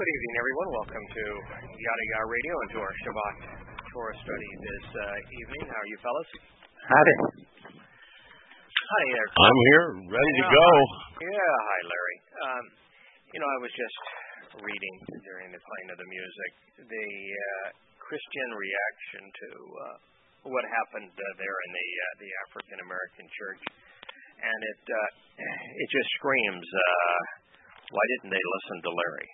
Good evening, everyone. Welcome to Yada Yada Radio and to our Shabbat Torah study this evening. How are you, fellas? Howdy. Hi there. I'm here, ready to go. Hi, Larry. I was just reading during the playing of the music the Christian reaction to what happened there in the African American church, and it just screams, why didn't they listen to Larry?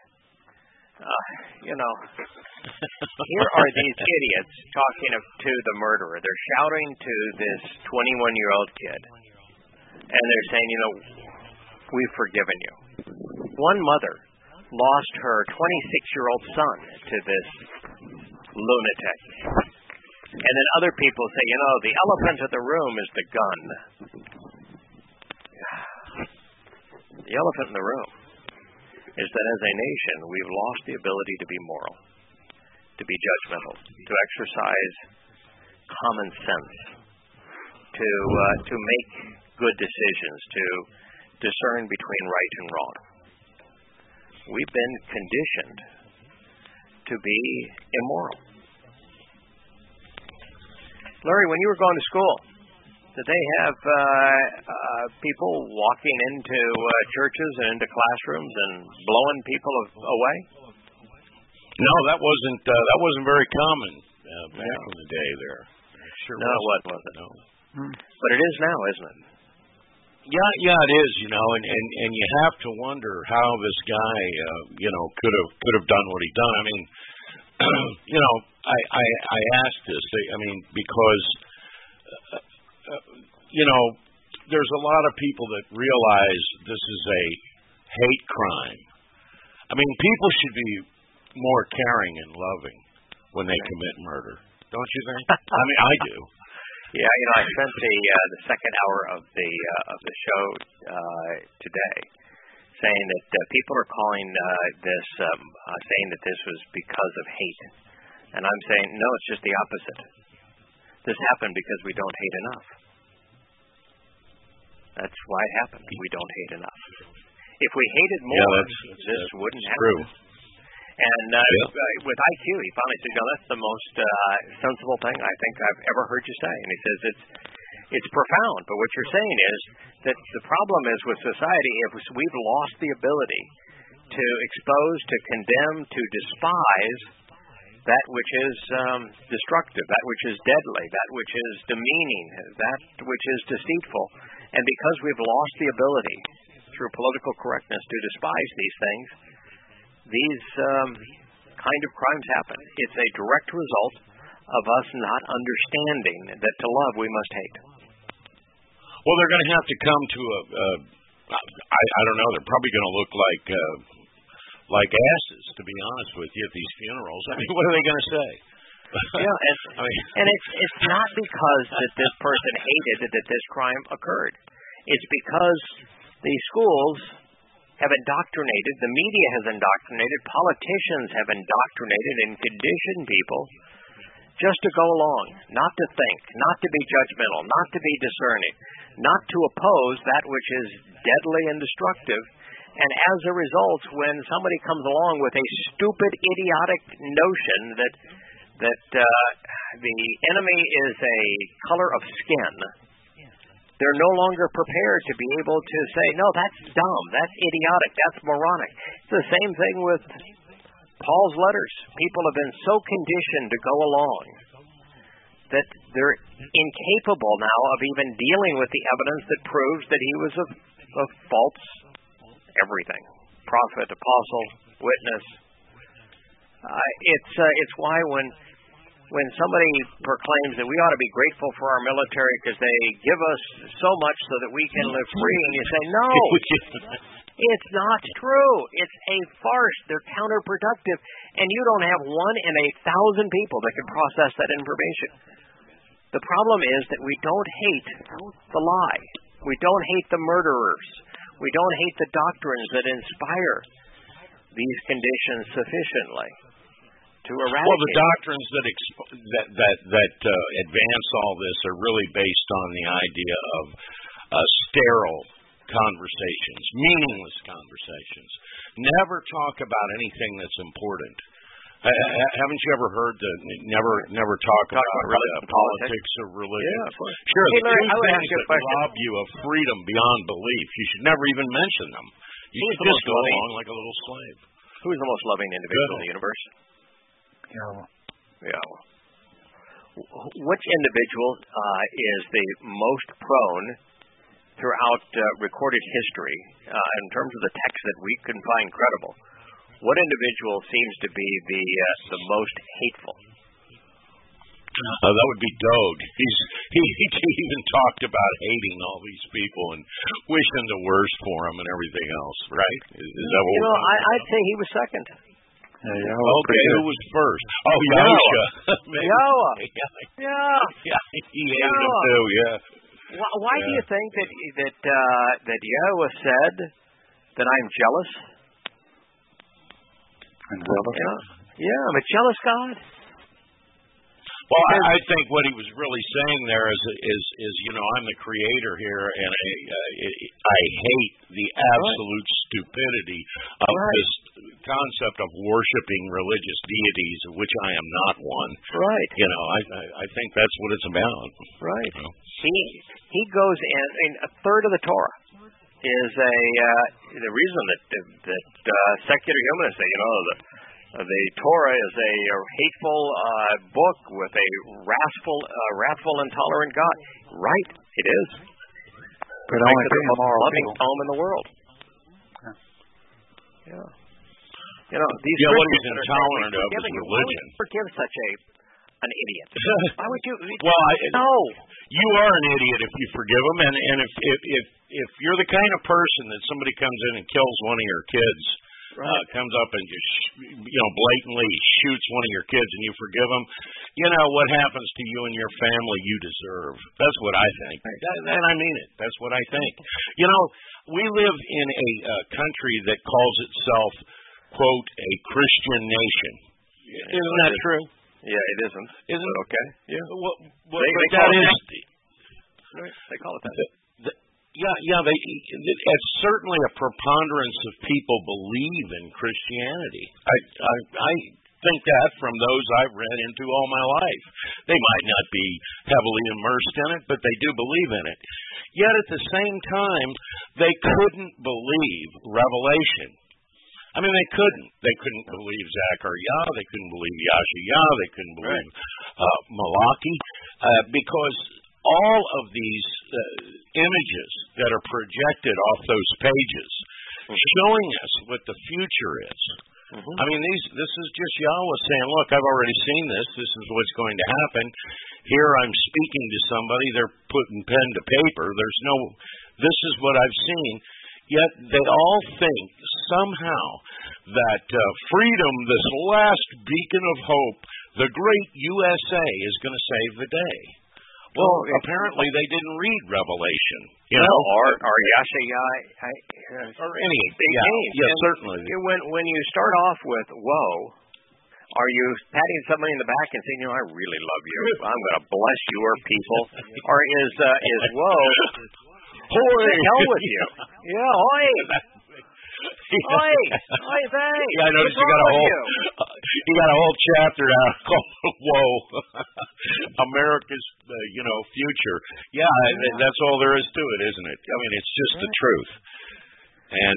Here are these idiots talking to the murderer. They're shouting to this 21-year-old kid, and they're saying, we've forgiven you. One mother lost her 26-year-old son to this lunatic. And then other people say, the elephant in the room is the gun. The elephant in the room is that as a nation, we've lost the ability to be moral, to be judgmental, to exercise common sense, to make good decisions, to discern between right and wrong. We've been conditioned to be immoral. Larry, when you were going to school, did they have people walking into churches and into classrooms and blowing people away? No, that wasn't very common back in the day. There, sure. No, it wasn't. No, but it is now, isn't it? Yeah, it is. And you have to wonder how this guy, could have done what he done. I mean, I asked this. Because. There's a lot of people that realize this is a hate crime. People should be more caring and loving when they commit murder. Don't you think? I do. Yeah, I spent the second hour of the show today saying that people are calling this, saying that this was because of hate. And I'm saying, no, it's just the opposite. This happened because we don't hate enough. That's why it happened. We don't hate enough. If we hated more, this wouldn't happen. True. And with IQ, he finally said, that's the most sensible thing I think I've ever heard you say. And he says it's profound. But what you're saying is that the problem is with society, we've lost the ability to expose, to condemn, to despise that which is destructive, that which is deadly, that which is demeaning, that which is deceitful. And because we've lost the ability through political correctness to despise these things, these kind of crimes happen. It's a direct result of us not understanding that to love we must hate. Well, they're going to have to come to I don't know, they're probably going to look like asses, to be honest with you, at these funerals. What are they going to say? And it's not because that this person hated that this crime occurred. It's because these schools have indoctrinated, the media has indoctrinated, politicians have indoctrinated and conditioned people just to go along, not to think, not to be judgmental, not to be discerning, not to oppose that which is deadly and destructive. And as a result, when somebody comes along with a stupid, idiotic notion that the enemy is a color of skin, they're no longer prepared to be able to say, no, that's dumb, that's idiotic, that's moronic. It's the same thing with Paul's letters. People have been so conditioned to go along that they're incapable now of even dealing with the evidence that proves that he was a false everything. Prophet, apostle, witness. It's why when somebody proclaims that we ought to be grateful for our military because they give us so much so that we can live free, and you say, no, it's not true. It's a farce. They're counterproductive. And you don't have 1 in 1,000 people that can process that information. The problem is that we don't hate the lie. We don't hate the murderers. We don't hate the doctrines that inspire these conditions sufficiently to eradicate. Well, the doctrines that advance all this are really based on the idea of sterile conversations, meaningless conversations. Never talk about anything that's important. Haven't you ever heard never talk about politics or religion? Yeah, of course. Sure, hey, Larry, I would things ask you a that question. rob you of freedom beyond belief, you should never even mention them. You should just go along like a little slave. Who is the most loving individual in the universe? Yeah. Which individual is the most prone throughout recorded history in terms of the text that we can find credible? What individual seems to be the most hateful? That would be Dog. He even talked about hating all these people and wishing the worst for them and everything else, right? Is that what I'd say he was second. Okay, who was first? Oh, Yahusha. Yahweh. Yeah, he hated him too, yeah. Why do you think that Yahweh said that I'm jealous? Yeah, I'm a jealous God. Well, I think what he was really saying there is I'm the creator here, and I hate the absolute stupidity of this concept of worshiping religious deities, of which I am not one. Right. I think that's what it's about. Right. He goes in a third of the Torah is the reason that secular humanists say the Torah is a hateful book with a wrathful, intolerant God. Right, it is. But only the most loving poem in the world. Yeah. These what he's intolerant of is religion. Forgive such an idiot. Why would you? Well, no. You are an idiot if you forgive him, and if you're the kind of person that somebody comes in and kills one of your kids. Comes up and just blatantly shoots one of your kids and you forgive him, what happens to you and your family you deserve. That's what I think. And I mean it. That's what I think. We live in a country that calls itself, quote, a Christian nation. Isn't that true? Yeah, it isn't. Isn't it? Okay. Yeah. They call it that. It's certainly a preponderance of people believe in Christianity. I think that from those I've read into all my life. They might not be heavily immersed in it, but they do believe in it. Yet at the same time, they couldn't believe Revelation. I mean, they couldn't. They couldn't believe Zechariah. They couldn't believe Yashayah. They couldn't believe Malachi, because all of these images that are projected off those pages showing us what the future is. I mean, this is just Yahweh saying, look, I've already seen this. This is what's going to happen. Here I'm speaking to somebody. They're putting pen to paper. This is what I've seen. Yet they all think somehow that freedom, this last beacon of hope, the great USA, is going to save the day. Well, apparently they didn't read Revelation, or Yashayah, or any. Yeah, certainly. When you start off with "Whoa," are you patting somebody in the back and saying, "I really love you. I'm going to bless your people," or is "Whoa"? Hoy, hell with you. Yeah, hoy. Oi, thanks. Yeah, I noticed you got a whole chapter out called "Whoa, America's future." Yeah, that's all there is to it, isn't it? I mean, it's just the truth. And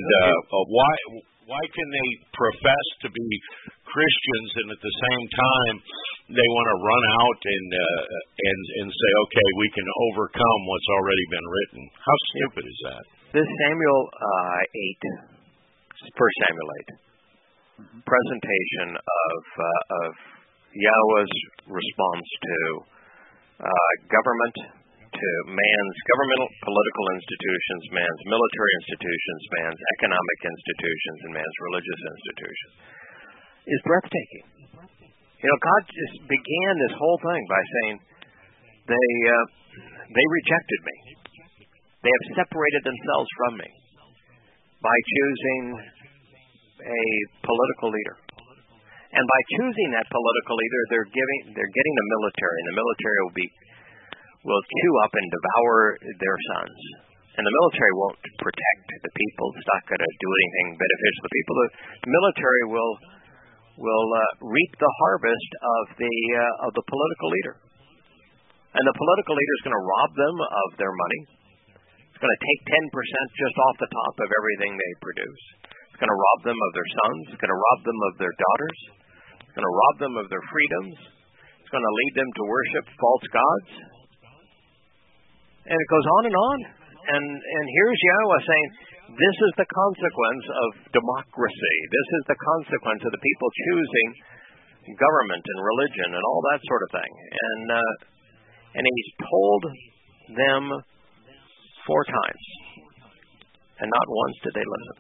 why can they profess to be Christians and at the same time they want to run out and say, okay, we can overcome what's already been written? How stupid is that? This Samuel 8. First Samuel 8, presentation of Yahweh's response to government, to man's governmental political institutions, man's military institutions, man's economic institutions, and man's religious institutions, is breathtaking. God just began this whole thing by saying they rejected me. They have separated themselves from me by choosing a political leader. And by choosing that political leader, they're getting the military, and the military will chew up and devour their sons. And the military won't protect the people. It's not going to do anything beneficial to the people. The military will reap the harvest of the political leader. And the political leader is going to rob them of their money. It's going to take 10% just off the top of everything they produce. It's going to rob them of their sons. It's going to rob them of their daughters. It's going to rob them of their freedoms. It's going to lead them to worship false gods. And it goes on and on. And here's Yahweh saying, this is the consequence of democracy. This is the consequence of the people choosing government and religion and all that sort of thing. And he's told them 4 times. And not once did they listen.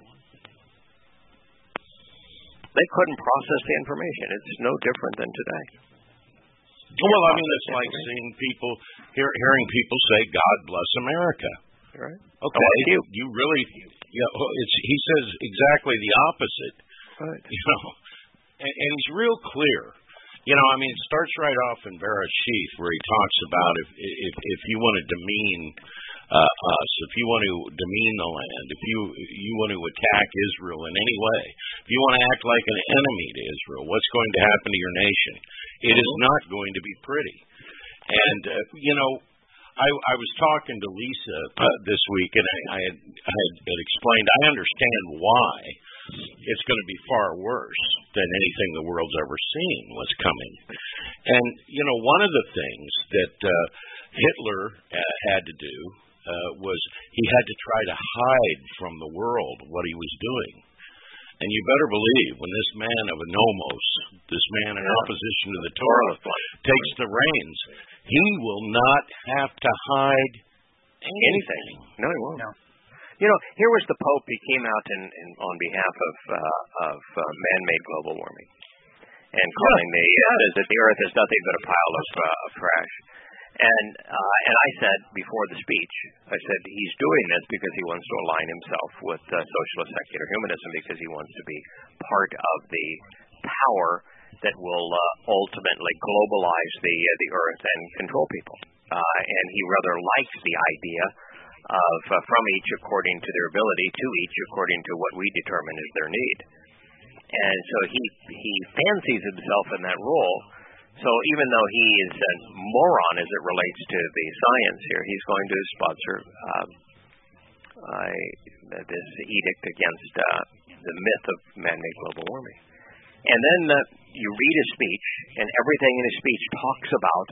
They couldn't process the information. It's no different than today. Well, I mean, it's like seeing people, hearing people say, God bless America. Right. Okay, you really, he says exactly the opposite. Right. And he's real clear. I mean, it starts right off in Bereshith where he talks about if you want to demean us, if you want to demean the land, if you want to attack Israel in any way, if you want to act like an enemy to Israel, what's going to happen to your nation? It is not going to be pretty. And I was talking to Lisa this week, and I had explained I understand why it's going to be far worse than anything the world's ever seen was coming. And one of the things that Hitler had to do was he had to try to hide from the world what he was doing. And you better believe when this man of a nomos, this man in opposition to the Torah, takes the reins, he will not have to hide anything. No, he won't. No. Here was the Pope. He came out on behalf of man-made global warming and calling that the Earth is nothing but a pile of trash. And I said before the speech, I said he's doing this because he wants to align himself with socialist secular humanism, because he wants to be part of the power that will ultimately globalize the Earth and control people. And he rather likes the idea of from each according to their ability, to each according to what we determine is their need. And so he fancies himself in that role. So even though he is a moron as it relates to the science here, he's going to sponsor this edict against the myth of man-made global warming. And then you read his speech, and everything in his speech talks about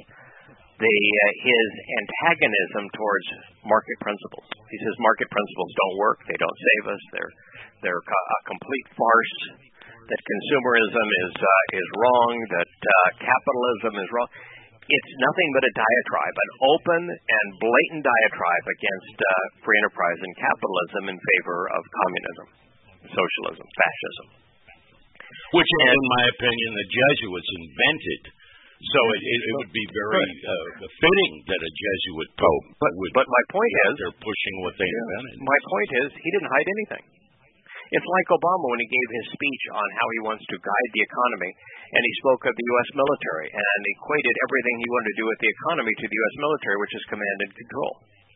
his antagonism towards market principles. He says market principles don't work, they don't save us, they're a complete farce, that consumerism is wrong, that capitalism is wrong. It's nothing but a diatribe, an open and blatant diatribe against free enterprise and capitalism in favor of communism, socialism, fascism. Which, in my opinion, the Jesuits invented. So it would be very fitting that a Jesuit pope would. But my point is, they're pushing what they invented. My point is, he didn't hide anything. It's like Obama when he gave his speech on how he wants to guide the economy, and he spoke of the U.S. military and equated everything he wanted to do with the economy to the U.S. military, which is command and control,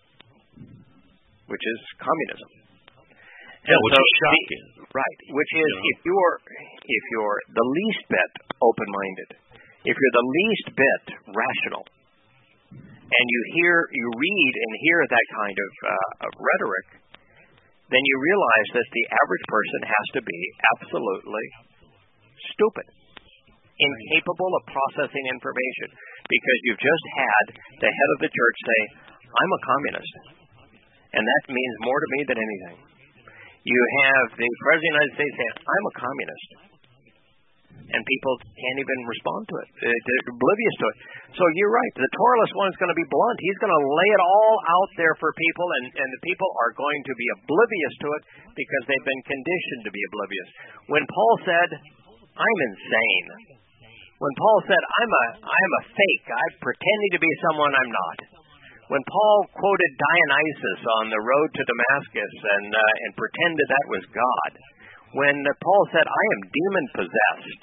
which is communism. Yeah, which is shocking. Right, which is if you're the least bit open-minded, if you're the least bit rational, and you read and hear that kind of rhetoric, then you realize that the average person has to be absolutely stupid, incapable of processing information, because you've just had the head of the church say, I'm a communist, and that means more to me than anything. You have the President of the United States saying, I'm a communist, and people can't even respond to it. They're oblivious to it. So you're right. The Toralist one is going to be blunt. He's going to lay it all out there for people, and the people are going to be oblivious to it because they've been conditioned to be oblivious. When Paul said, I'm insane. When Paul said, I'm a fake. I'm pretending to be someone I'm not. When Paul quoted Dionysus on the road to Damascus and pretended that was God. When Paul said, I am demon-possessed,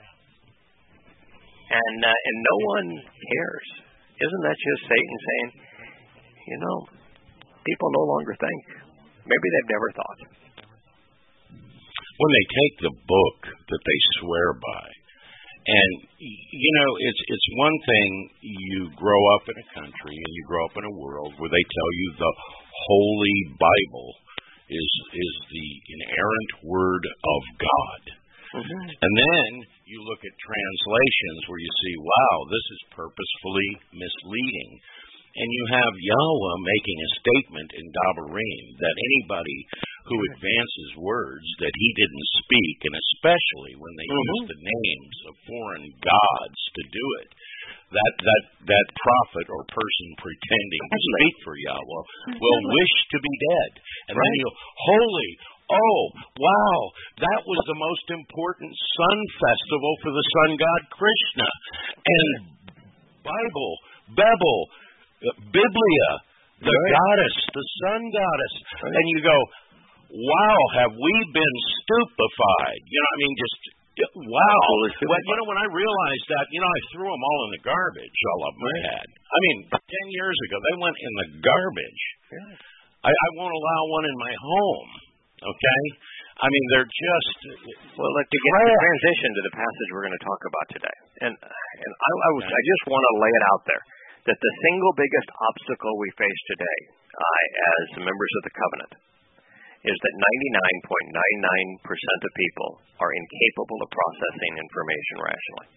and no one cares. Isn't that just Satan saying, people no longer think. Maybe they've never thought. When they take the book that they swear by, and it's one thing you grow up in a country and you grow up in a world where they tell you the Holy Bible is the inerrant word of God. Mm-hmm. And then you look at translations where you see, wow, this is purposefully misleading. And you have Yahweh making a statement in Dabarim that anybody who advances words that he didn't speak, and especially when they use the names of foreign gods to do it, that prophet or person pretending to speak for Yahweh will wish to be dead. And then he'll, holy, oh, wow, that was the most important sun festival for the sun god Krishna. And Bible, Bebel, Biblia, the goddess, the sun goddess. And you go, wow, have we been stupefied? Just wow. When I realized that, I threw them all in the garbage, all of them I had. 10 years ago, they went in the garbage. I won't allow one in my home, okay? They're just... Well, to get the transition to the passage we're going to talk about today, and I just want to lay it out there, that the single biggest obstacle we face today as members of the covenant is that 99.99% of people are incapable of processing information rationally.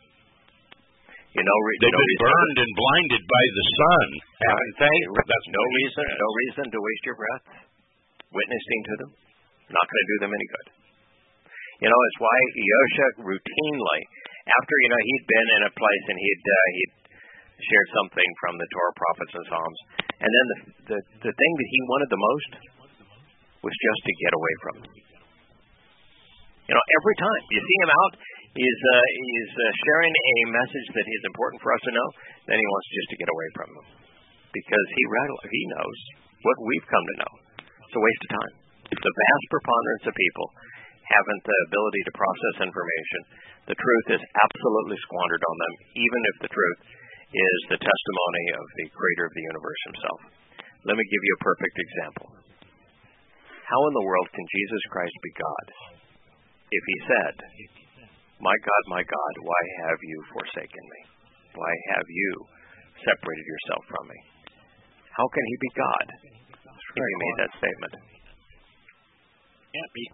They've been burned and blinded by the sun, haven't they? That's no reason to waste your breath witnessing to them. Not going to do them any good. It's why Yosha routinely, after he'd been in a place and he'd shared something from the Torah, prophets, and Psalms, and then the thing that he wanted the most was just to get away from them. Every time you see him out, he's sharing a message that is important for us to know, then he wants just to get away from them. Because he knows what we've come to know. It's a waste of time. The vast preponderance of people haven't the ability to process information. The truth is absolutely squandered on them, even if the truth is the testimony of the creator of the universe himself. Let me give you a perfect example. How in the world can Jesus Christ be God if he said, my God, why have you forsaken me? Why have you separated yourself from me? How can he be God if he made that statement? Can't be.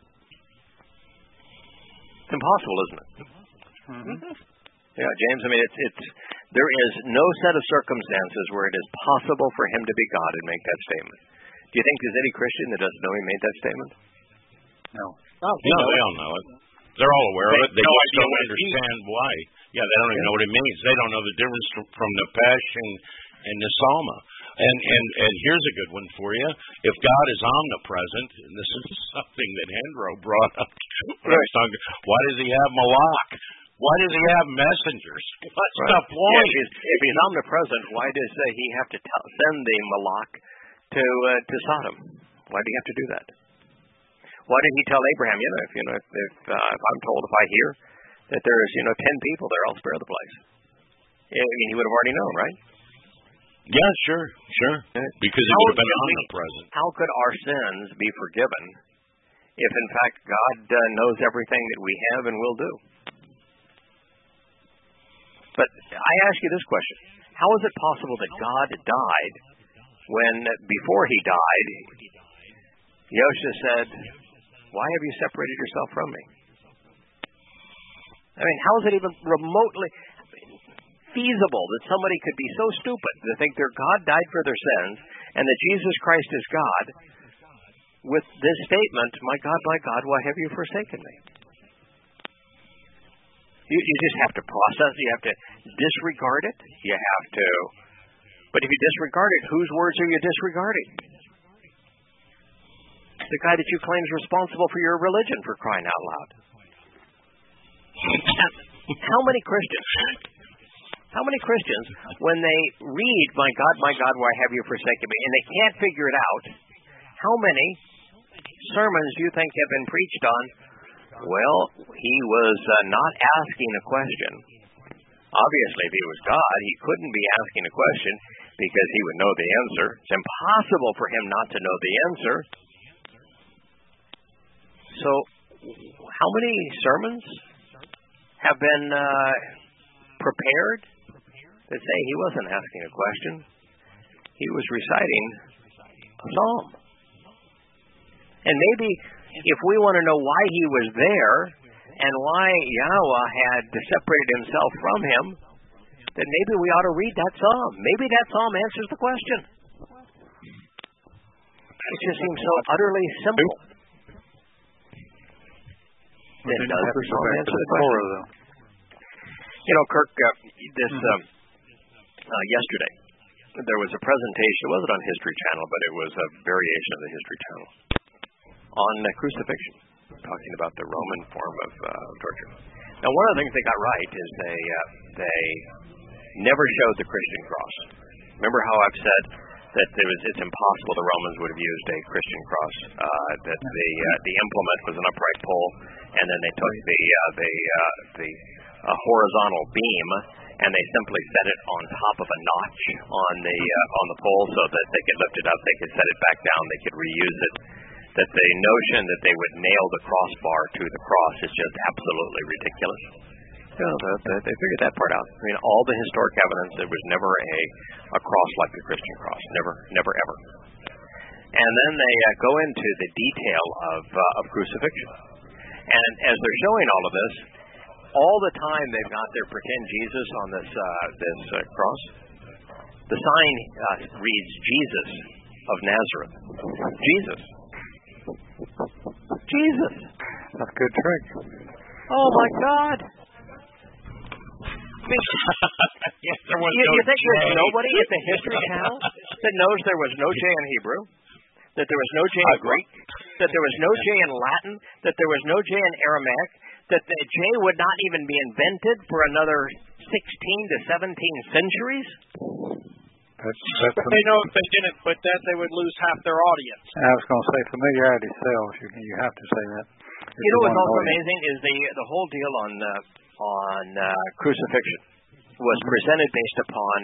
It's impossible, isn't it? Mm-hmm. Yeah, James, there is no set of circumstances where it is possible for him to be God and make that statement. Do you think there's any Christian that doesn't know he made that statement? No. No, they all know it. They're all aware of it. They just don't understand why. Yeah, they don't even know what it means. They don't know the difference from Nepesh and Nesalma. And here's a good one for you. If God is omnipresent, and this is something that Hendro brought up when I was talking, why does he have Malach? Why does he have messengers? What's the point? If he's omnipresent, why does he have to send the Malach to Sodom? Why do you have to do that? Why did he tell Abraham, if I'm told, if I hear that there's 10 people there, I'll spare the place? He would have already known, right? Yeah, sure. Because it would have been omnipresent. How could our sins be forgiven if, in fact, God knows everything that we have and will do? But I ask you this question. How is it possible that God died when, before he died, Yosha said, why have you separated yourself from me? How is it even remotely feasible that somebody could be so stupid to think their God died for their sins and that Jesus Christ is God with this statement, my God, why have you forsaken me? You just have to process it. You have to disregard it. But if you disregard it, whose words are you disregarding? The guy that you claim is responsible for your religion, for crying out loud. How many Christians, when they read, my God, why have you forsaken me, and they can't figure it out, how many sermons do you think have been preached on, well, he was not asking a question. Obviously, if he was God, he couldn't be asking a question because he would know the answer. It's impossible for him not to know the answer. So, how many sermons have been prepared that say he wasn't asking a question? He was reciting a psalm. And maybe if we want to know why he was there and why Yahweh had separated himself from him, then maybe we ought to read that psalm. Maybe that psalm answers the question. It just seems so utterly simple. Then does the psalm answer the question? You know, Kirk, yesterday, there was a presentation. It wasn't on History Channel, but it was a variation of the History Channel on crucifixion, talking about the Roman form of torture. Now, one of the things they got right is they never showed the Christian cross. Remember how I've said that it's impossible the Romans would have used a Christian cross, that the implement was an upright pole, and then they took the horizontal beam and they simply set it on top of a notch on the pole so that they could lift it up, they could set it back down, they could reuse it. That the notion that they would nail the crossbar to the cross is just absolutely ridiculous. You know, they figured that part out. I mean, all the historic evidence, there was never a cross like the Christian cross. Never, ever. And then they go into the detail of crucifixion. And as they're showing all of this, all the time they've got their pretend Jesus on this cross. The sign reads Jesus of Nazareth. Jesus. That's a good trick. Oh my God! Yes, there was you think there's nobody at the History Channel that knows there was no J in Hebrew, that there was no J in Greek, that there was no J in Latin, that there was no J in Aramaic, that the J would not even be invented for another 16 to 17 centuries? They know if they didn't put that, they would lose half their audience. I was going to say familiarity sells. You have to say that. You know what's also amazing is the whole deal on crucifixion was presented based upon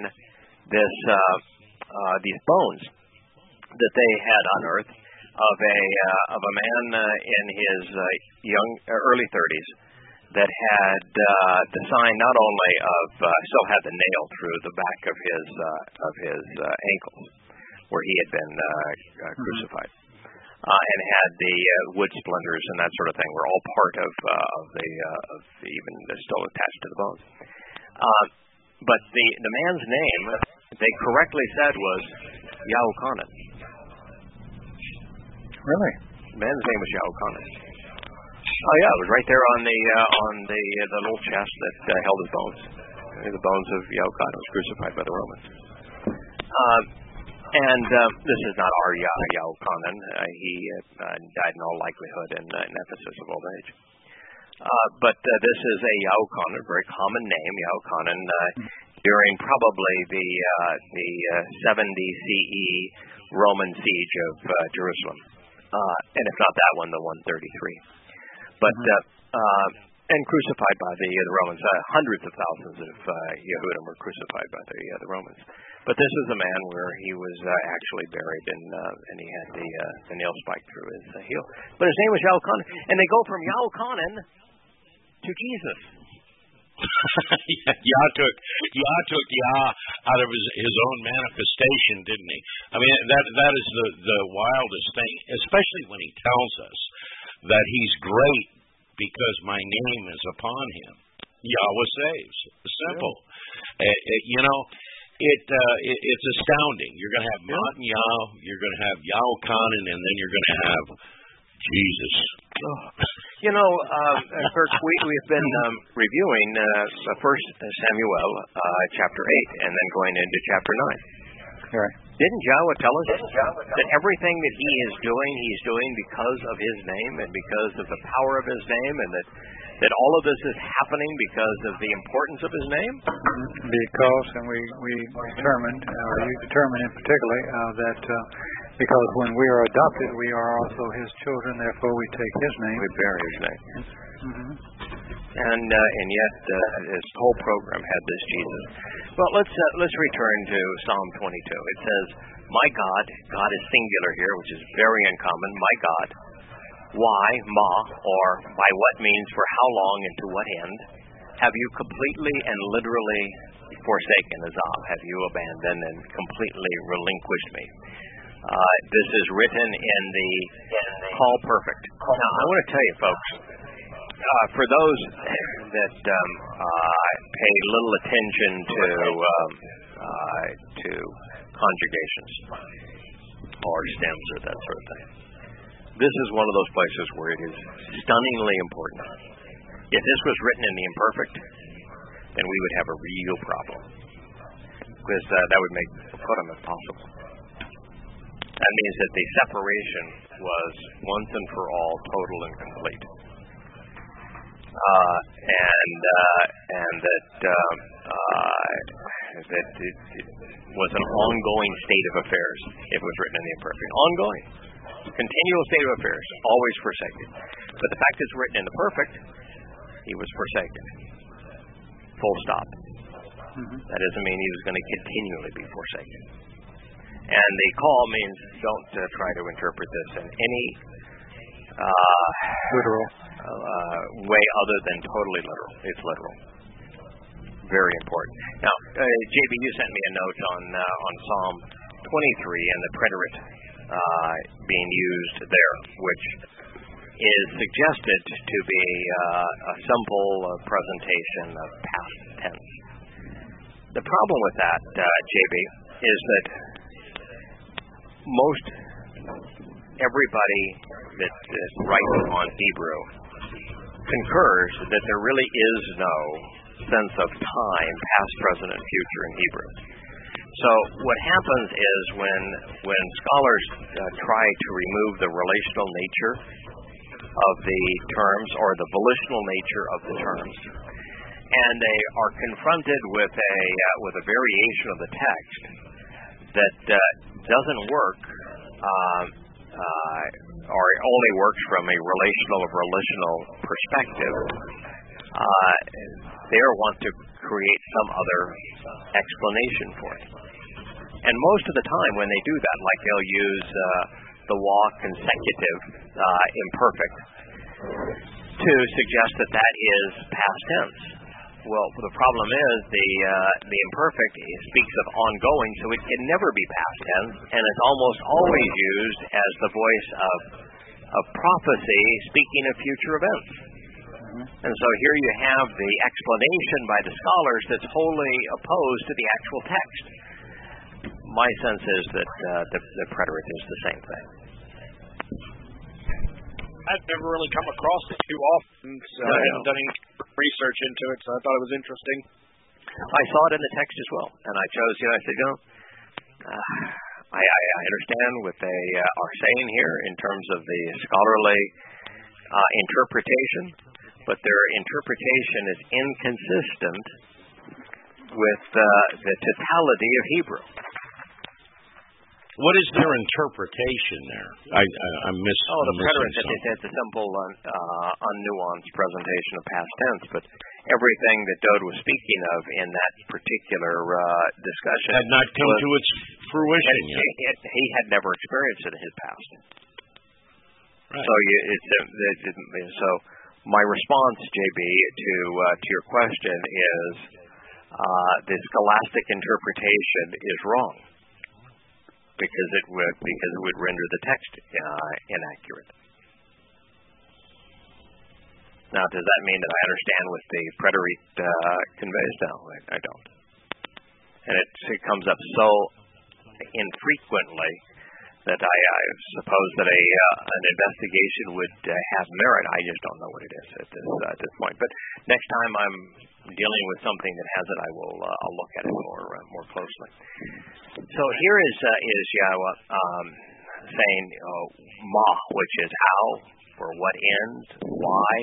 these bones that they had unearthed of a man in his early 30s that had the sign not only of still had the nail through the back of his ankle where he had been crucified, and had the wood splinters and that sort of thing were all part of even still attached to the bones. But the man's name they correctly said was Yahuchanan. Really? The man's name was Yahuchanan. Oh yeah, it was right there on the little chest that held his bones. The bones of Yahuchanan was crucified by the Romans. And this is not our Yahuchanan. He died in all likelihood in Ephesus of old age. But this is a Yahuchanan, a very common name, Yahuchanan, during probably the 70 CE Roman siege of Jerusalem. And if not that one, the 133. But and crucified by the Romans. Hundreds of thousands of Yehudim were crucified by the Romans. But this is a man where he was actually buried, and he had the nail spike through his heel. But his name was Yahuchanan, and they go from Yahuchanan to Jesus. Yah took Yah out of his own manifestation, didn't he? I mean, that is the wildest thing, especially when he tells us that he's great because my name is upon him. Yahweh saves. Simple. It's astounding. You're going to have Matan Yah, you're going to have Yahuchanan, and then you're going to have Jesus. Kirk, we've been reviewing 1 Samuel chapter 8 and then going into chapter 9. Right. Didn't Yahweh tell us that everything that he is doing, he's doing because of his name and because of the power of his name, and that all of this is happening because of the importance of his name? Because, and we determined, or you determined in particular, that because when we are adopted, we are also his children, therefore we take his name. We bear his name. Mm-hmm. and yet his whole program had this Jesus. Well, let's return to Psalm 22. It says, "My God," God is singular here, which is very uncommon. My God, why, ma, or by what means, for how long, and to what end, have you completely and literally forsaken, Azab? Have you abandoned and completely relinquished me? This is written in the Call Perfect. Now, I want to tell you, folks, for those that pay little attention to conjugations or stems or that sort of thing, this is one of those places where it is stunningly important. If this was written in the imperfect, then we would have a real problem, because that would make Putnam impossible. That means that the separation was once and for all total and complete. And that it was an ongoing state of affairs. It was written in the imperfect. Ongoing. Continual state of affairs. Always forsaken. But the fact it's written in the perfect, he was forsaken. Full stop. That doesn't mean he was going to continually be forsaken. And the call means don't try to interpret this in any literal way other than totally literal. It's literal. Very important. Now, JB, you sent me a note on Psalm 23 and the preterite being used there, which is suggested to be a simple presentation of past tense. The problem with that, JB, is that most everybody that writes on Hebrew concurs that there really is no sense of time, past, present, and future in Hebrew. So what happens is when scholars try to remove the relational nature of the terms or the volitional nature of the terms, and they are confronted with a variation of the text that doesn't work, or only works from a relational perspective, they want to create some other explanation for it. And most of the time when they do that, like they'll use the wa consecutive imperfect to suggest that is past tense. Well, the problem is the imperfect speaks of ongoing, so it can never be past tense, and it's almost always used as the voice of prophecy speaking of future events. And so here you have the explanation by the scholars that's wholly opposed to the actual text. My sense is that the preterite is the same thing. I've never really come across it too often, so I haven't done any research into it, so I thought it was interesting. I saw it in the text as well, and I chose, I said, I understand what they are saying here in terms of the scholarly interpretation, but their interpretation is inconsistent with the totality of Hebrew. What is their interpretation there? I missed. The preterite, that it's a simple, unnuanced presentation of past tense, but everything that Dode was speaking of in that particular discussion had not come to its fruition yet. He had never experienced it in his past. Right. So my response, JB, to your question is the scholastic interpretation is wrong. Because it would render the text inaccurate. Now, does that mean that I understand what the preterite conveys? No, I don't. And it comes up so infrequently that I suppose that an investigation would have merit. I just don't know what it is at this point. But next time I'm dealing with something that has it, I'll look at it more closely. So here is Yahweh saying ma, which is how, for what ends, why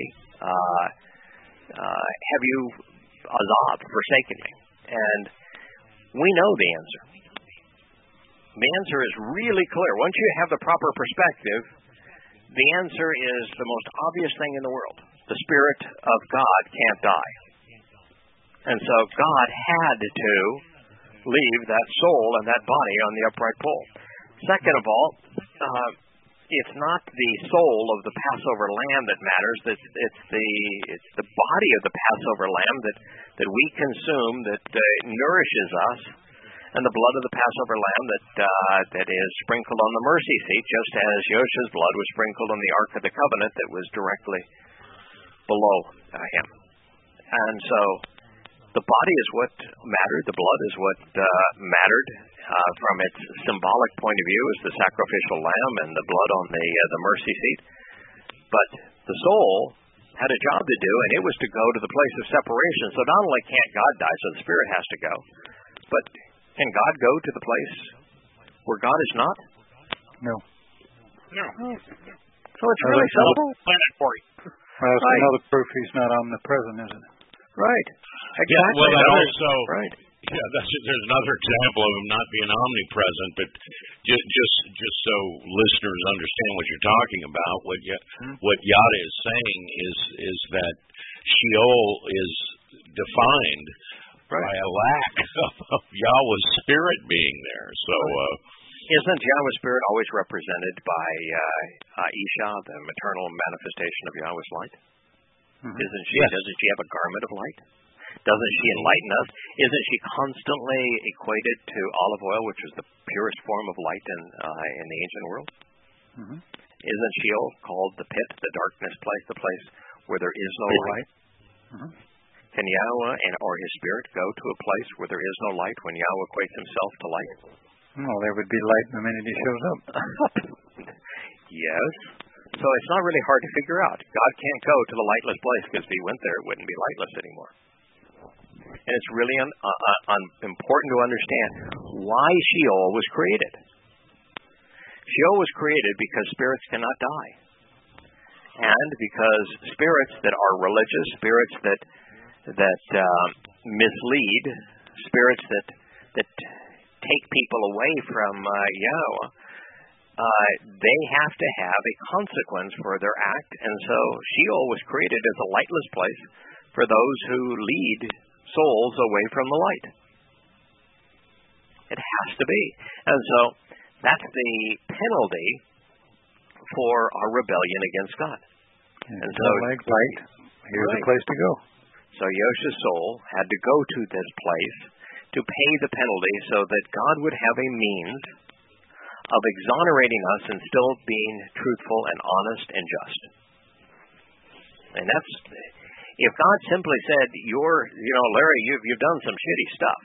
have you azab, forsaken me? And we know the answer. The answer is really clear. Once you have the proper perspective, the answer is the most obvious thing in the world. the Spirit of God can't die. And so God had to leave that soul and that body on the upright pole. Second of all, it's not the soul of the Passover lamb that matters. It's the body of the Passover lamb that we consume that nourishes us, and the blood of the Passover lamb that is sprinkled on the mercy seat, just as Yoshua's blood was sprinkled on the Ark of the Covenant that was directly below him. And so the body is what mattered. The blood is what mattered from its symbolic point of view, as the sacrificial lamb and the blood on the mercy seat. But the soul had a job to do, and it was to go to the place of separation. So not only can't God die, so the Spirit has to go, but can God go to the place where God is not? No. So it's really self-explanatory. Well, it's another proof He's not omnipresent, isn't it? Right. Exactly. Yeah, well, that also, right. Yeah, there's another example of Him not being omnipresent, but just so listeners understand what you're talking about, what Yada is saying is that Sheol is defined by a lack of Yahweh's Spirit being there. So, isn't Yahweh's Spirit always represented by Isha, the maternal manifestation of Yahweh's light? Isn't she? Yes. Doesn't she have a garment of light? Doesn't she enlighten us? Isn't she constantly equated to olive oil, which is the purest form of light in the ancient world? Isn't Sheol called the pit, the darkness place, the place where there is no light? Can Yahweh or His Spirit go to a place where there is no light when Yahweh equates Himself to light? Well, there would be light the minute He shows up. Yes. So it's not really hard to figure out. God can't go to the lightless place, because if He went there, it wouldn't be lightless anymore. And it's really important to understand why Sheol was created. Sheol was created because spirits cannot die. And because spirits that are religious, spirits that mislead, spirits that take people away from Yahweh, they have to have a consequence for their act. And so Sheol was created as a lightless place for those who lead souls away from the light. It has to be. And so that's the penalty for our rebellion against God. And so light, here's the place to go. So Yoshua's soul had to go to this place to pay the penalty so that God would have a means of exonerating us and still being truthful and honest and just. And that's, if God simply said, Larry, you've done some shitty stuff,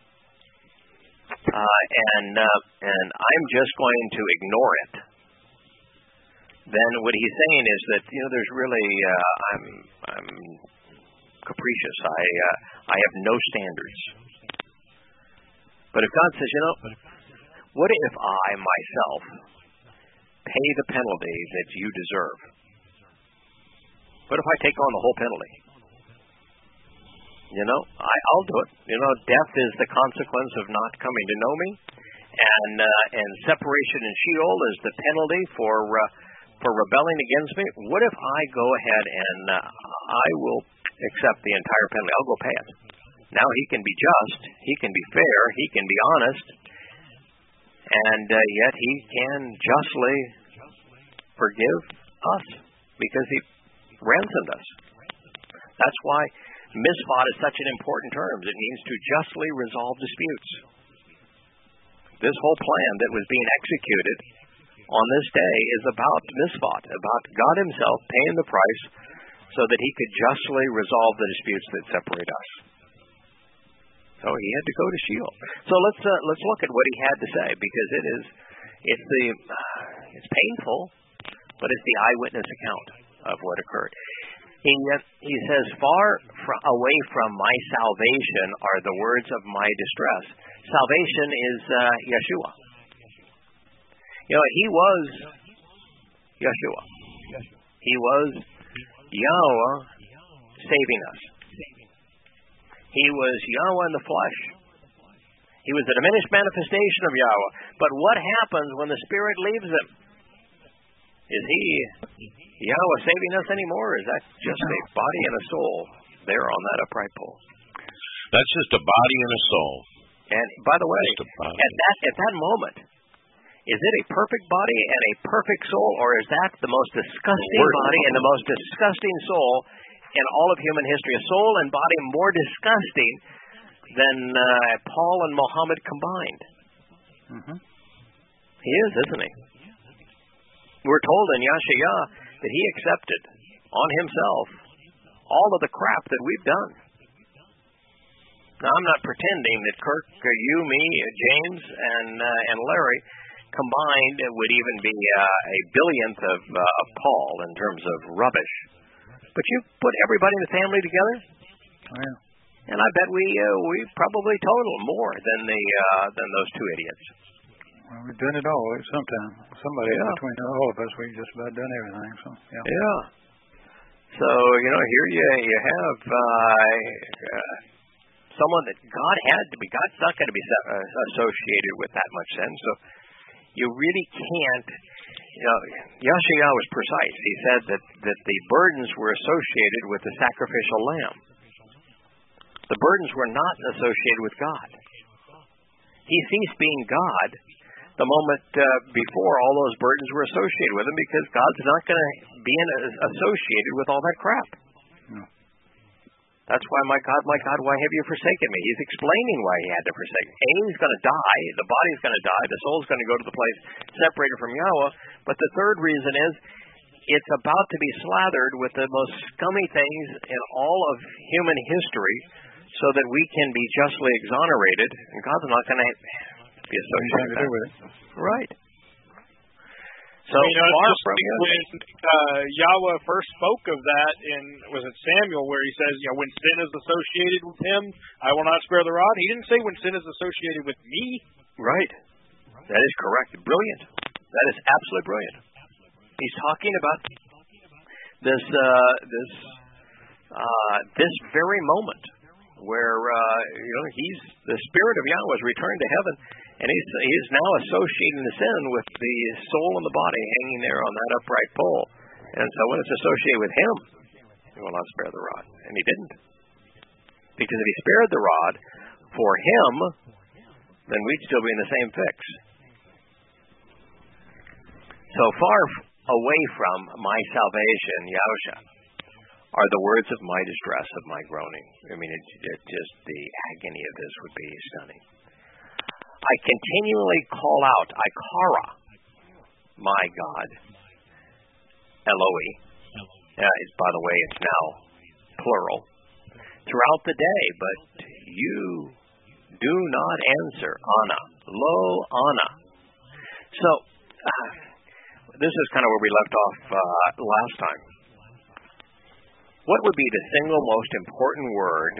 and I'm just going to ignore it, then what He's saying is that, there's really, I'm capricious. I have no standards. But if God says, what if I myself pay the penalty that you deserve? What if I take on the whole penalty? I'll do it. Death is the consequence of not coming to know me, and separation in Sheol is the penalty for rebelling against me. What if I go ahead and I will accept the entire penalty? I'll go pay it. Now He can be just, He can be fair, He can be honest, and yet He can justly forgive us because He ransomed us. That's why misfot is such an important term. It means to justly resolve disputes. This whole plan that was being executed on this day is about misfot, about God Himself paying the price so that He could justly resolve the disputes that separate us. So He had to go to Sheol. So let's look at what He had to say, because it's painful, but it's the eyewitness account of what occurred. He says, far away from my salvation are the words of my distress. Salvation is Yeshua. He was Yeshua. He was Yahweh saving us. He was Yahweh in the flesh. He was the diminished manifestation of Yahweh. But what happens when the Spirit leaves Him? Is he Yahweh saving us anymore, or is that just a body and a soul there on that upright pole? That's just a body and a soul. And by the way, at that moment, is it a perfect body and a perfect soul, or is that the most disgusting body and the most disgusting soul in all of human history? A soul and body more disgusting than Paul and Muhammad combined. Mm-hmm. He is, isn't he? We're told in Yashaya that he accepted on himself all of the crap that we've done. Now, I'm not pretending that Kirk, you, me, James, and Larry combined would even be a billionth of Paul in terms of rubbish. But you put everybody in the family together, and I bet we probably total more than those two idiots. Well, we've done it all sometime. Somebody between all of us, we've just about done everything. So yeah. So here you have someone that God's not going to be associated with that much sin. So you really can't. Yashaya was precise. He said that the burdens were associated with the sacrificial lamb. The burdens were not associated with God. He ceased being God the moment before all those burdens were associated with him, because God's not going to be associated with all that crap. No. That's why, my God, why have you forsaken me? He's explaining why he had to forsake me. He's going to die. The body's going to die. The soul's going to go to the place separated from Yahweh. But the third reason is it's about to be slathered with the most scummy things in all of human history so that we can be justly exonerated. And God's not going to be associated with it. Right. So when Yahweh first spoke of that was it Samuel, where he says, when sin is associated with him, I will not spare the rod. He didn't say when sin is associated with me. Right. That is correct. Brilliant. That is absolutely brilliant. He's talking about this very moment where he's the Spirit of Yahweh has returned to heaven. And he's now associating the sin with the soul and the body hanging there on that upright pole. And so when it's associated with him, he will not spare the rod. And he didn't. Because if he spared the rod for him, then we'd still be in the same fix. So far away from my salvation, Yahusha, are the words of my distress, of my groaning. I mean, it just the agony of this would be stunning. I continually call out, Ikara, my God, Eloi. By the way, it's now plural. Throughout the day, but you do not answer. Anna, lo, Anna. So, this is kind of where we left off last time. What would be the single most important word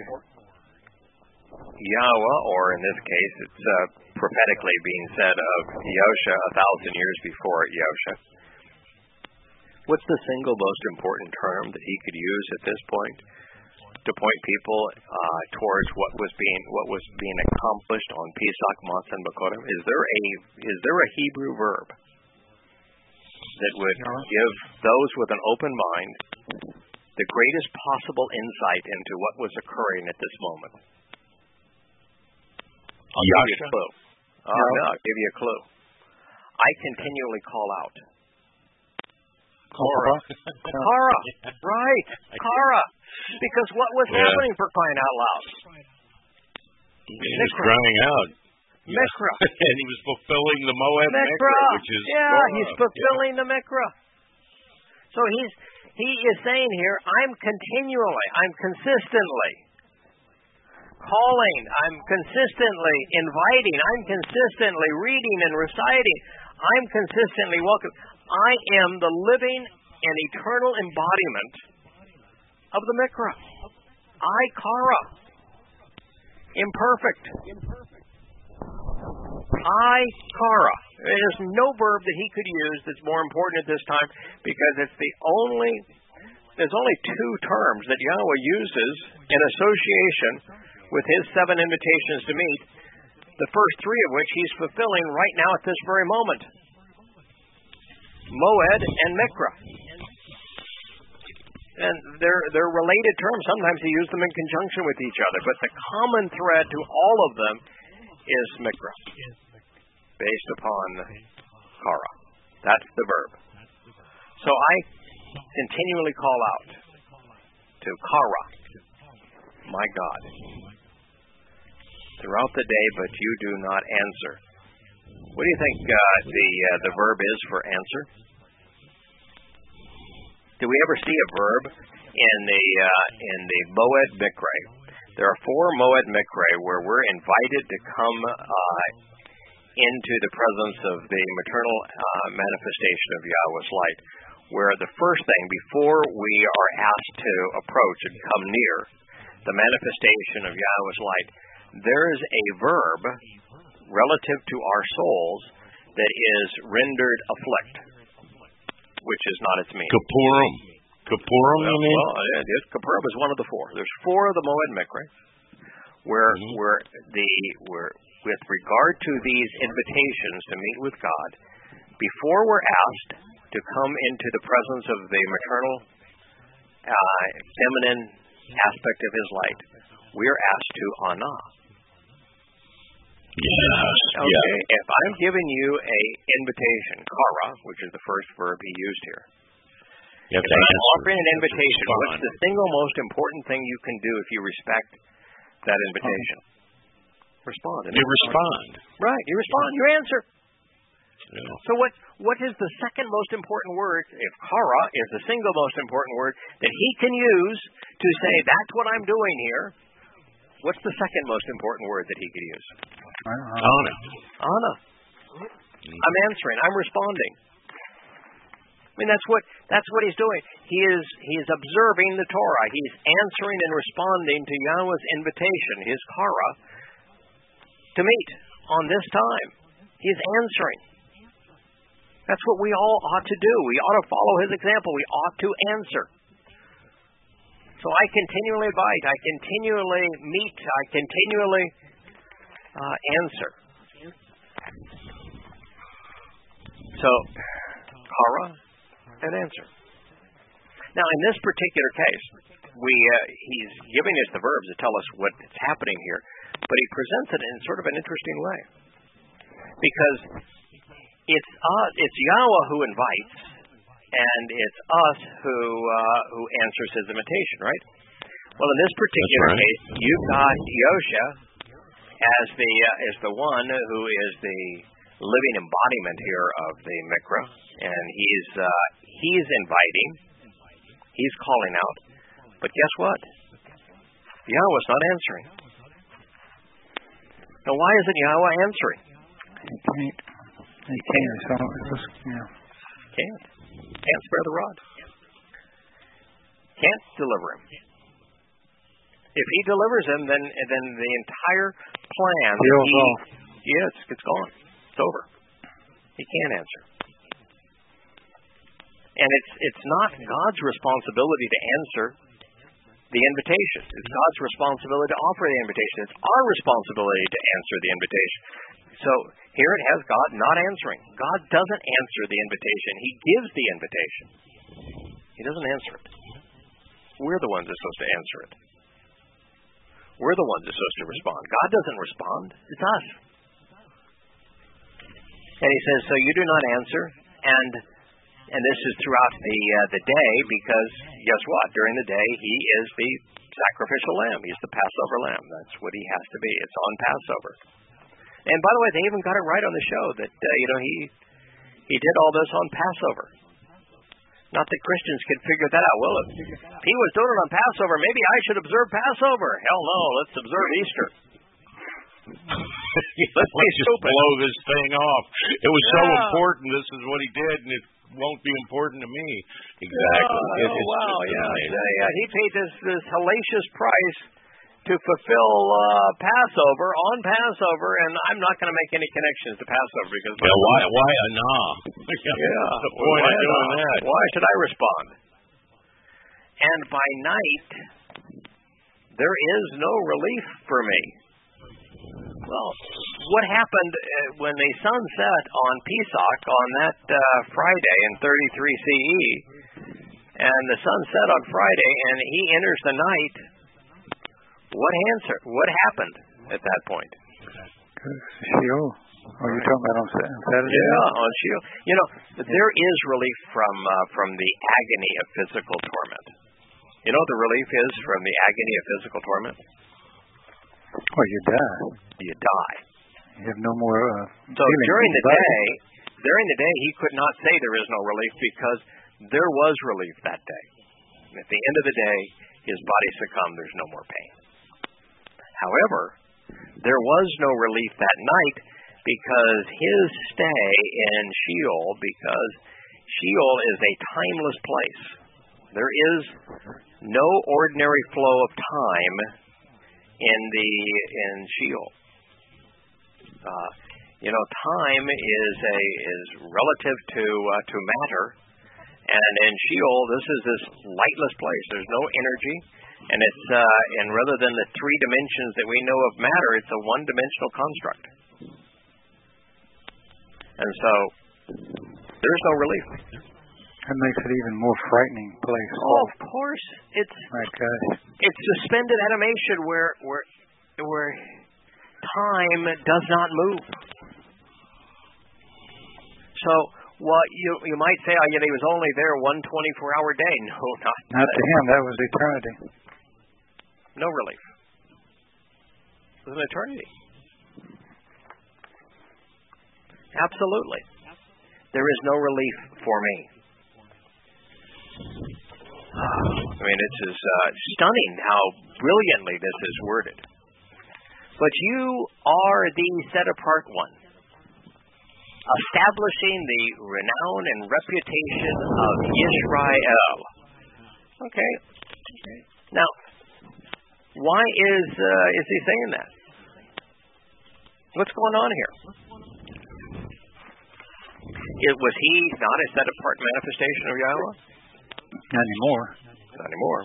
Yahweh, or in this case, it's prophetically being said of Yosha 1,000 years before Yosha. What's the single most important term that he could use at this point to point people towards what was being accomplished on Pesach, Matzah, and Bakodim? Is there a Hebrew verb that would give those with an open mind the greatest possible insight into what was occurring at this moment? I'll give you a clue. I'll give you a clue. I continually call out. Kara. Kara. Right. Kara. Because what was happening, for crying out loud? He was crying out. Mikra. And he was fulfilling the Moed Mikra, which is... he's fulfilling the Mikra. So he is saying here, I'm consistently calling, I'm consistently inviting, I'm consistently reading and reciting, I'm consistently welcoming. I am the living and eternal embodiment of the Mikra. Ikara. Imperfect. Ikara. There's no verb that he could use that's more important at this time, because there's only two terms that Yahweh uses in association with his 7 invitations to meet, the first 3 of which he's fulfilling right now at this very moment. Moed and Mikra. And they're related terms. Sometimes you use them in conjunction with each other, but the common thread to all of them is Mikra, based upon Kara. That's the verb. So I continually call out to Kara, my God, throughout the day, but you do not answer. What do you think the verb is for answer? Do we ever see a verb in the Moed Mikra? There are 4 Moed Mikra where we're invited to come into the presence of the maternal manifestation of Yahweh's light, where the first thing, before we are asked to approach and come near the manifestation of Yahweh's light, there is a verb relative to our souls that is rendered afflict, which is not its meaning. Kapurim. Kapurim, you mean? Well, Kapurim is one of the 4. There's 4 of the Moed Mikra, where with regard to these invitations to meet with God, before we're asked to come into the presence of the maternal, feminine aspect of His light, we are asked to ana. Yes. Okay. Yeah. If I'm giving you a invitation, kara, which is the first verb he used here. If I'm offering an invitation, what's the single most important thing you can do if you respect that invitation? Respond. You respond. Right. You respond. You answer. Yeah. So what is the second most important word, if kara is the single most important word that he can use to say, that's what I'm doing here, what's the second most important word that he could use? Ana. Ana. I'm answering. I'm responding. I mean, that's what he's doing. He is observing the Torah. He's answering and responding to Yahweh's invitation, his kara, to meet on this time. He's answering. That's what we all ought to do. We ought to follow his example. We ought to answer. So I continually bite. I continually meet. I continually answer. So, kara and answer. Now, in this particular case, he's giving us the verbs to tell us what's happening here, but he presents it in sort of an interesting way, because it's Yahweh who invites, and it's us who answers his invitation, right? Well, in this particular case, you've got Yosha as the one who is the living embodiment here of the Mikra, and he's inviting, he's calling out, but guess what? Yahweh's not answering. Now, why isn't Yahweh answering? He can't. Can't spare the rod. Can't deliver him. If he delivers him, then the entire plan, it's gone. It's over. He can't answer. And it's not God's responsibility to answer the invitation. It's God's responsibility to offer the invitation. It's our responsibility to answer the invitation. So here it has God not answering. God doesn't answer the invitation. He gives the invitation. He doesn't answer it. We're the ones that are supposed to answer it. We're the ones that are supposed to respond. God doesn't respond. It's us. And he says, so you do not answer, and this is throughout the day, because guess what? During the day, he is the sacrificial lamb. He's the Passover lamb. That's what he has to be. It's on Passover. And by the way, they even got it right on the show that he did all this on Passover. Not that Christians could figure that out. Well, if he was doing it on Passover, maybe I should observe Passover. Hell no, let's observe Easter. Let's just blow this thing off. It was so important. This is what he did, and it won't be important to me. Exactly. Wow. Yeah. He paid this hellacious price to fulfill Passover on Passover, and I'm not going to make any connections to Passover because why ana? The point of doing that. Why should I respond? And by night, there is no relief for me. Well, what happened when the sun set on Pesach on that Friday in 33 CE, and the sun set on Friday, and he enters the night? What happened at that point? Sheol. Oh, you're talking about on Saturday? Yeah, on Sheol. You know, there is relief from the agony of physical torment. You know what the relief is from the agony of physical torment? Well, you die. You die. You have no more. So during the day, he could not say there is no relief because there was relief that day. And at the end of the day, his body succumbed. There's no more pain. However, there was no relief that night because his stay in Sheol, because Sheol is a timeless place. There is no ordinary flow of time in Sheol. Time is relative to matter, and in Sheol, this is this lightless place. There's no energy, and it's and rather than the three dimensions that we know of matter, it's a one-dimensional construct, and so there's no relief. That makes it even more frightening place. Oh, of course, my gosh, it's suspended animation where time does not move. So, what you might say, he was only there one 24-hour day. No, not to him. That was eternity. No relief. It was an eternity. Absolutely. There is no relief for me. It's stunning how brilliantly this is worded. But you are the set-apart one, establishing the renown and reputation of Yisrael. Okay. Now, why is he saying that? What's going on here? Was he not a set-apart manifestation of Yahweh? Not anymore. Not anymore.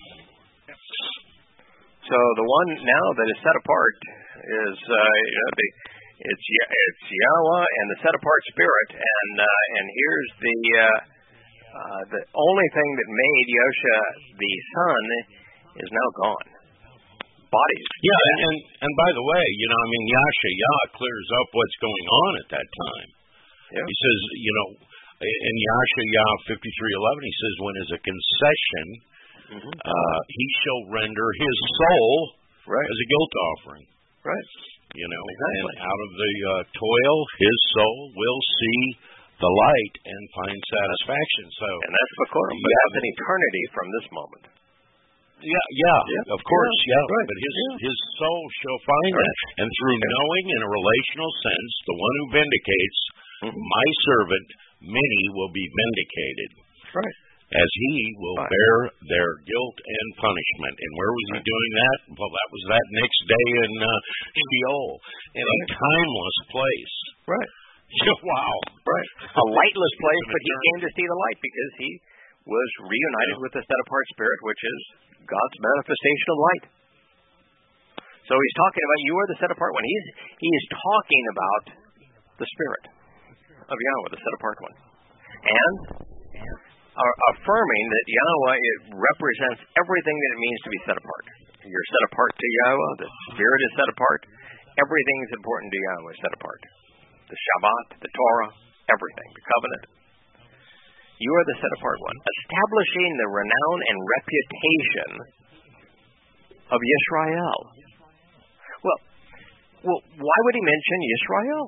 So the one now that is set apart is it's Yahweh and the set apart Spirit, and here's the only thing that made Yosha the Son is now gone. Bodies. Yeah, and by the way, Yah clears up what's going on at that time. Yeah. He says, in Yah 53:11, he says, when is a concession, he shall render his soul as a guilt offering. Right. Exactly. And out of the toil, his soul will see the light and find satisfaction. And that's Makorim, but that's an eternity from this moment. Yeah, of course, Right. But his soul shall find that. And through knowing in a relational sense, the one who vindicates, my servant, many will be vindicated. Right. As he will bear their guilt and punishment. And where was he doing that? Well, that was that next day in Sheol, in a timeless place. Right. Wow. Right. A lightless place, but he came to see the light because he was reunited with the set-apart Spirit, which is God's manifestation of light. So he's talking about you are the set-apart one. He is talking about the Spirit of Yahweh, the set-apart one. And are affirming that Yahweh represents everything that it means to be set apart. You're set apart to Yahweh. The Spirit is set apart. Everything is important to Yahweh, set apart. The Shabbat, the Torah, everything, the covenant. You are the set apart one, establishing the renown and reputation of Yisrael. Well, why would he mention Yisrael?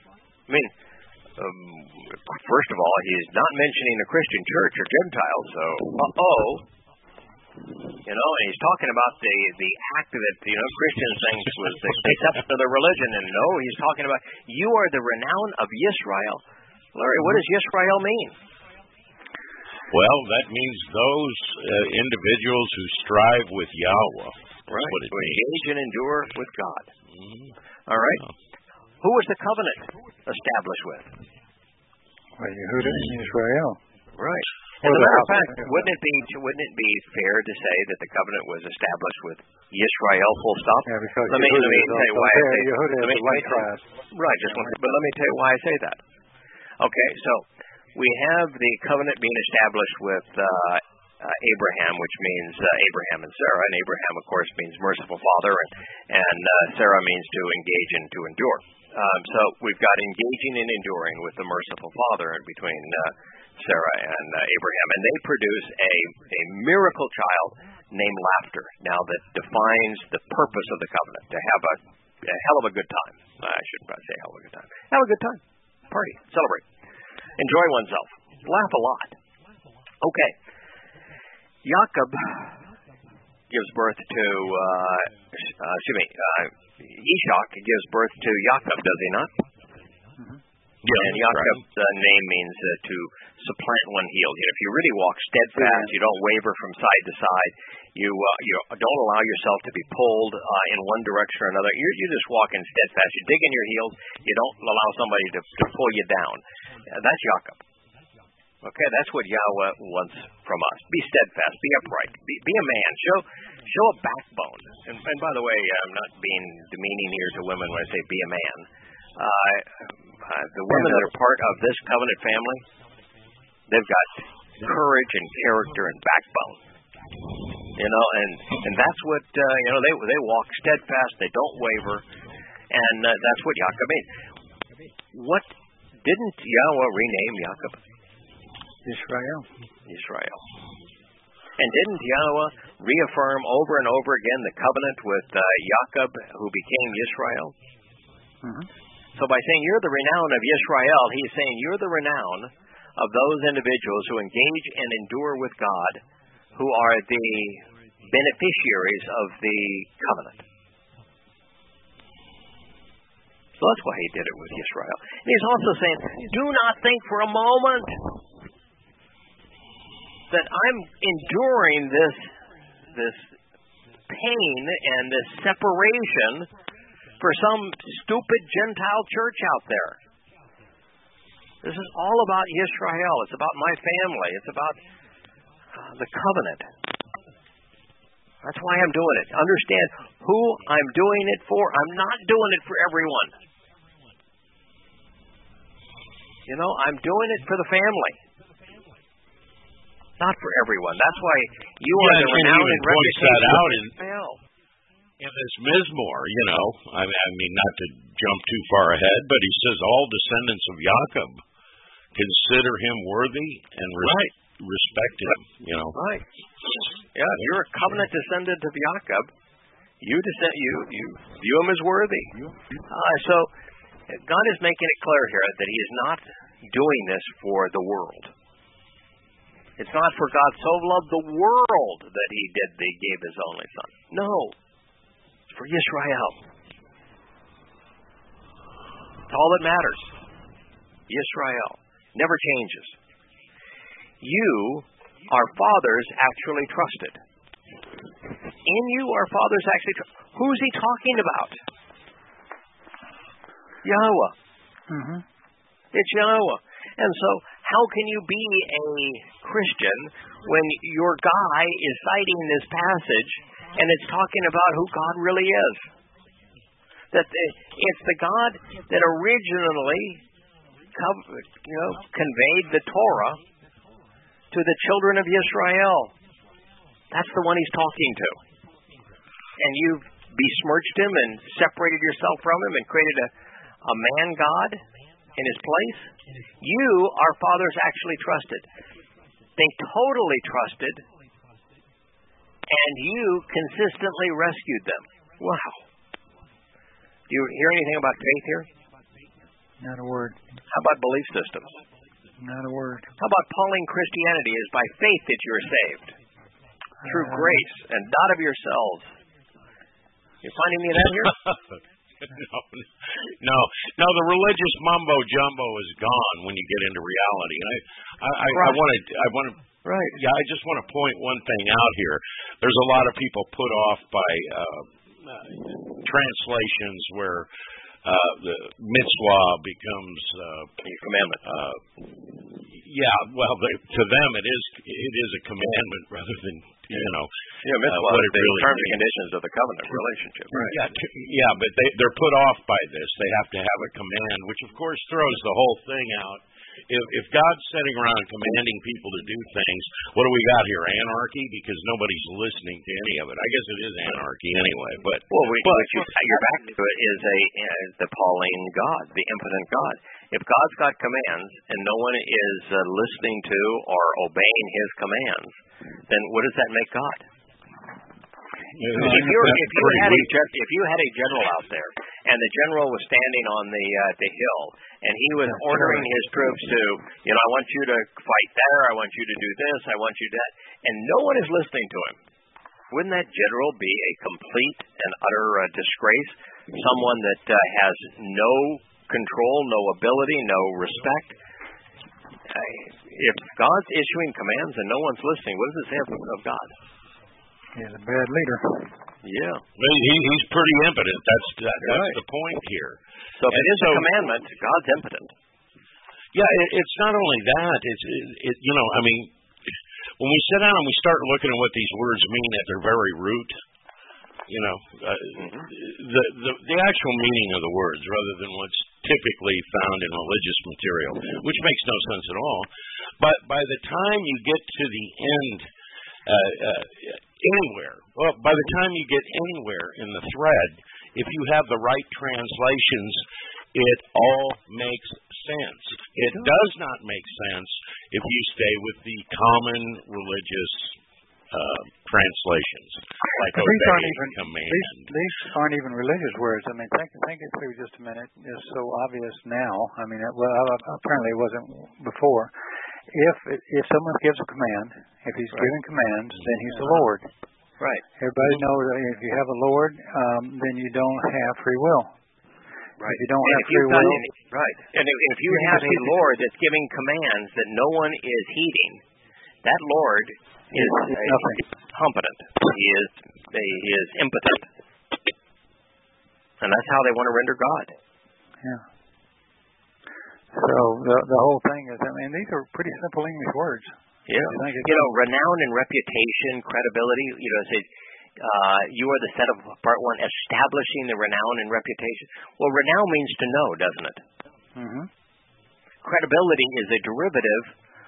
First of all, he's not mentioning the Christian church or Gentiles, so and he's talking about the act that Christians think was the conception of the religion, and no, he's talking about you are the renown of Yisrael. Larry, what does Yisrael mean? Well, that means those individuals who strive with Yahweh. Right. Who engage and endure with God. All right. Who was the covenant established with? Well, Yehuda and Israel. Right. As a matter of fact, wouldn't it be fair to say that the covenant was established with Yisrael? Full stop. Yeah, because let me tell you why I say right. But let me tell you why I say that. Okay, so we have the covenant being established with Abraham, which means Abraham and Sarah, and Abraham, of course, means merciful father, and Sarah means to engage and to endure. So we've got engaging and enduring with the merciful father between Sarah and Abraham, and they produce a miracle child named Laughter. Now that defines the purpose of the covenant, to have a hell of a good time. I shouldn't say hell of a good time. Have a good time. Party. Celebrate. Enjoy oneself. Laugh a lot. Okay. Jacob gives birth to, Ishak gives birth to Jacob, does he not? Yeah, and Jacob's name means to supplant one heel. You know, if you really walk steadfast, you don't waver from side to side. You don't allow yourself to be pulled in one direction or another. You just walk in steadfast. You dig in your heels. You don't allow somebody to pull you down. That's Jacob. Okay, that's what Yahweh wants from us. Be steadfast. Be upright. Be a man. Show a backbone. And by the way, I'm not being demeaning here to women when I say be a man. The women that are part of this covenant family, they've got courage and character and backbone. You know, and that's what they walk steadfast. They don't waver, and that's what Jacob means. What didn't Yahweh rename Jacob? Israel. And didn't Yahweh reaffirm over and over again the covenant with Jacob, who became Israel? Mm-hmm. So by saying you're the renown of Yisrael, he's saying you're the renown of those individuals who engage and endure with God, who are the beneficiaries of the covenant. So that's why he did it with Yisrael. And he's also saying, do not think for a moment that I'm enduring this pain and this separation for some stupid Gentile church out there. This is all about Yisrael. It's about my family. It's about the covenant. That's why I'm doing it. Understand who I'm doing it for. I'm not doing it for everyone. You know, I'm doing it for the family. Not for everyone. That's why you are the renown and reputation of Israel. In this Mizmor, you know, I mean, not to jump too far ahead, but he says all descendants of Jacob consider him worthy and respect him, you know. Right. Yeah, if you're a covenant descendant of Jacob, you view him as worthy. So God is making it clear here that he is not doing this for the world. It's not for God so loved the world that he gave his only son. No. For Yisrael. It's all that matters. Yisrael. Never changes. You, our fathers, actually trusted. In you, our fathers actually trusted. Who's he talking about? Yahweh. Mm-hmm. It's Yahweh. And so, how can you be a Christian when your guy is citing this passage and it's talking about who God really is? That it's the God that originally conveyed the Torah to the children of Israel. That's the one he's talking to. And you've besmirched him and separated yourself from him and created a man God in his place. You, our fathers, actually trusted. They totally trusted, and you consistently rescued them. Wow. Do you hear anything about faith here? Not a word. How about belief systems? Not a word. How about Pauline Christianity is by faith that you are saved, through grace, and not of yourselves. You find any of that here? No. The religious mumbo jumbo is gone when you get into reality. I want to. Right. Yeah, I just want to point one thing out here. There's a lot of people put off by translations where the mitzvah becomes commandment. Yeah, well, to them it is it is a commandment rather than what it really terms and conditions of the covenant relationship. Right. Yeah, but they're put off by this. They have to have a command, which of course throws the whole thing out. If God's sitting around commanding people to do things, what do we got here? Anarchy? Because nobody's listening to any of it. I guess it is anarchy anyway. But you're back to it is the Pauline God, the impotent God. If God's got commands and no one is listening to or obeying His commands, then what does that make God? If you had a general out there, and the general was standing on the hill, and he was ordering his troops to, I want you to fight there, I want you to do this, I want you to that, and no one is listening to him, wouldn't that general be a complete and utter disgrace? Someone that has no control, no ability, no respect? If God's issuing commands and no one's listening, what does it say of God? He's a bad leader. Yeah. He's pretty impotent. That's right. The point here. So if it is a commandment, God's impotent. Yeah, it's not only that. When we sit down and we start looking at what these words mean at their very root, the actual meaning of the words rather than what's typically found in religious material, which makes no sense at all. But by the time you get to the end, by the time you get anywhere in the thread, if you have the right translations, it all makes sense. It does not make sense if you stay with the common religious translations, like these aren't even religious words. I mean, think it through just a minute. It's so obvious now. I mean, apparently it wasn't before. If someone gives a command, if he's giving commands, then he's the Lord. Right. Everybody knows that if you have a Lord, then you don't have free will. Right. If you don't have free will, right. And if you have a Lord that's giving commands that no one is heeding, that Lord is incompetent. He is impotent. And that's how they want to render God. Yeah. So the whole thing is, these are pretty simple English words. Yeah. Renown and reputation, credibility, you are the set of part one, establishing the renown and reputation. Well, renown means to know, doesn't it? Mm-hmm. Credibility is a derivative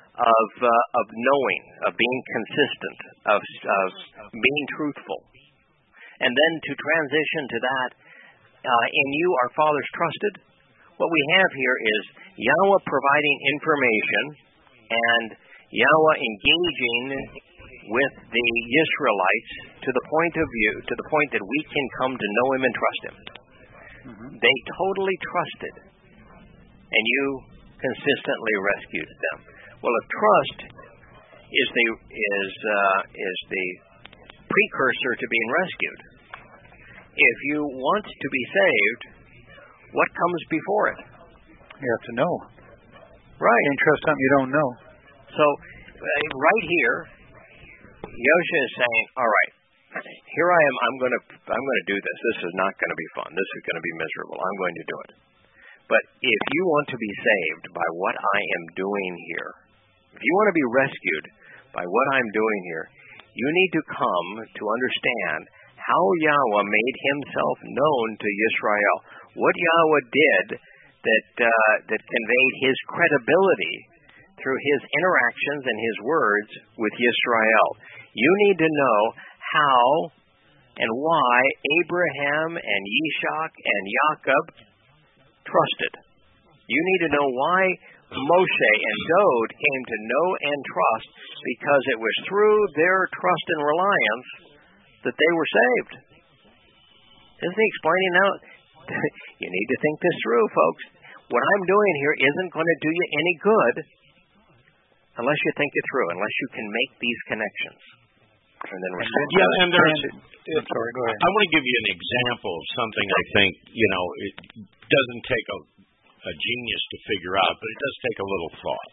of knowing, of being consistent, of being truthful. And then to transition to that, in you our fathers trusted. What we have here is Yahweh providing information and Yahweh engaging with the Israelites to the point that we can come to know Him and trust Him. Mm-hmm. They totally trusted, and you consistently rescued them. Well, if trust is the precursor to being rescued, if you want to be saved, what comes before it? You have to know. Right. You can't trust something you don't know. So, right here, Yosha is saying, all right, here I am, I'm going to do this. This is not going to be fun. This is going to be miserable. I'm going to do it. But if you want to be saved by what I am doing here, if you want to be rescued by what I'm doing here, you need to come to understand how Yahweh made Himself known to Yisrael. What Yahweh did that conveyed His credibility through His interactions and His words with Yisrael. You need to know how and why Abraham and Yishak and Jacob trusted. You need to know why Moshe and Dod came to know and trust, because it was through their trust and reliance that they were saved. Isn't he explaining now? You need to think this through, folks. What I'm doing here isn't going to do you any good unless you think it through, unless you can make these connections. And then I'm sorry, go ahead. I want to give you an example of something I think, it doesn't take a genius to figure out, but it does take a little thought.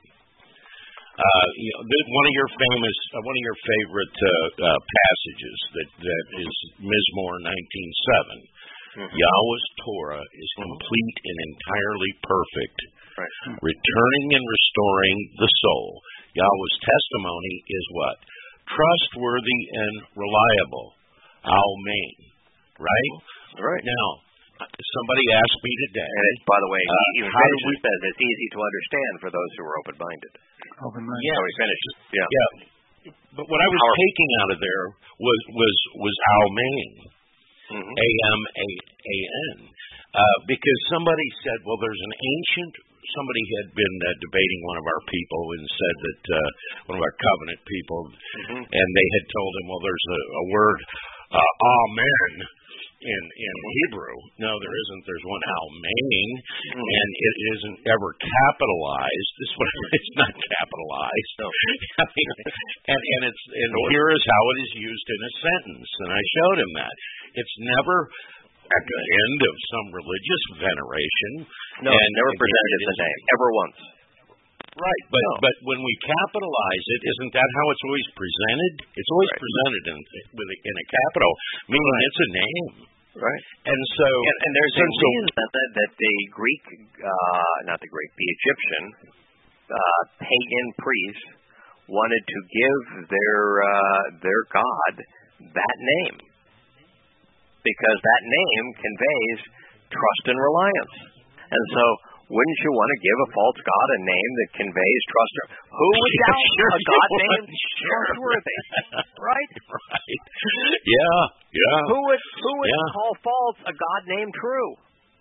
One of your favorite passages that is Mizmor 19:7. Yahweh's Torah is complete and entirely perfect, returning and restoring the soul. Yahweh's testimony is what? Trustworthy and reliable. Amen. Right? Right. Now, somebody asked me today. And by the way, he how do we says it's easy to understand for those who are open-minded. Open-minded. Yes. So he finishes. Yeah. Yeah. But what I was taking out of there was Amen. Mm-hmm. A-M-A-A-N. Because somebody said, well, there's an ancient. Somebody had been debating one of our people and said that one of our covenant people, and they had told him, well, there's a word, amen, in Hebrew. No, there isn't. There's one amen, and it isn't ever capitalized. It's not capitalized. No. I mean, and here is how it is used in a sentence. And I showed him that it's never at the end of some religious veneration. No, never presented as a name, ever once. Right, but when we capitalize it, isn't that how it's always presented? It's always presented in a capital, meaning it's a name. Right. And so, and there's a reason that the Greek, not the Greek, the Egyptian pagan priests wanted to give their god that name, because that name conveys trust and reliance. And so, wouldn't you want to give a false god a name that conveys trust? Who would doubt a god named trustworthy? Right? Right. Yeah. Who would call false a god named true?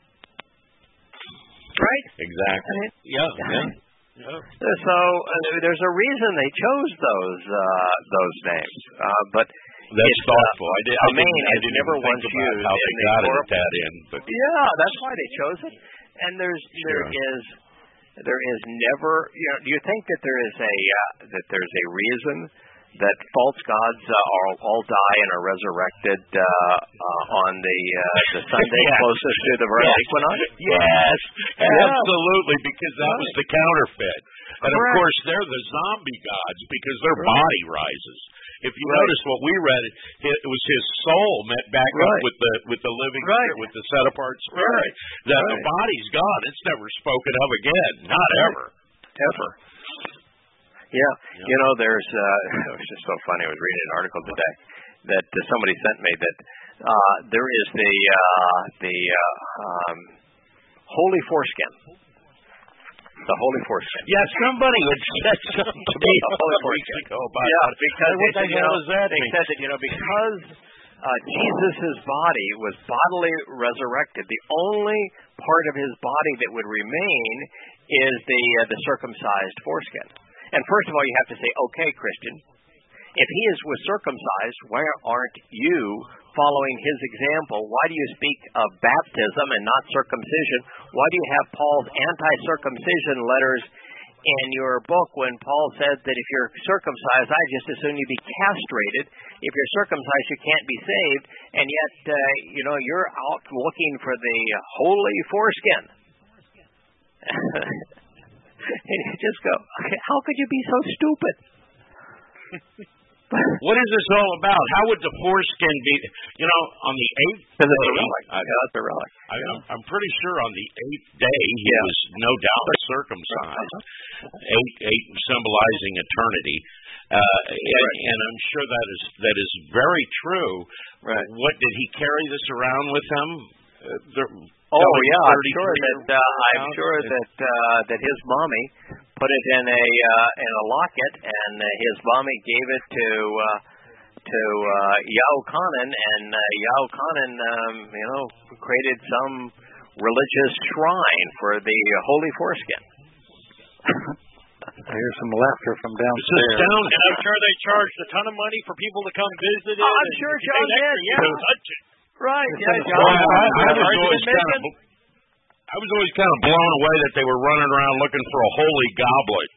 Right? Exactly. Yeah. So there's a reason they chose those names, but. That's thoughtful. I didn't never think once about used how they got it at that end, but that's why they chose it. And there is never. Do you think that there's a reason that false gods all die and are resurrected on the Sunday closest to the vernal equinox? Yes, absolutely, because that was the counterfeit. And of course, they're the zombie gods because their body rises. If you notice what we read, it was his soul met back up with the living spirit, with the set apart spirit. That the body's gone; it's never spoken of again, not ever. Yeah. There's it was just so funny. I was reading an article today that somebody sent me that there is the holy foreskin. The holy foreskin. Yeah, somebody had said something to me a couple weeks ago about that. Because what the hell does that mean? They said that because Jesus' body was bodily resurrected, the only part of his body that would remain is the circumcised foreskin. And first of all, you have to say, okay, Christian, if he was circumcised, why aren't you following his example? Why do you speak of baptism and not circumcision? Why do you have Paul's anti-circumcision letters in your book when Paul said that if you're circumcised, I just assume you be castrated. If you're circumcised, you can't be saved. And yet, you're out looking for the holy foreskin. And you just go, how could you be so stupid? What is this all about? How would the foreskin be? On the 8th day. It's a relic. It's a relic. I'm pretty sure on the 8th day he was no doubt circumcised. 8 symbolizing eternity. And I'm sure that is very true. Right. What did he carry this around with him? I'm sure that his mommy put it in a locket, and his mommy gave it to Yahuchanan, and Yahuchanan created some religious shrine for the holy foreskin. I hear some laughter from downstairs. And I'm sure they charged a ton of money for people to come visit it. I'm sure John did. Right. I was always kind of blown away that they were running around looking for a holy goblet,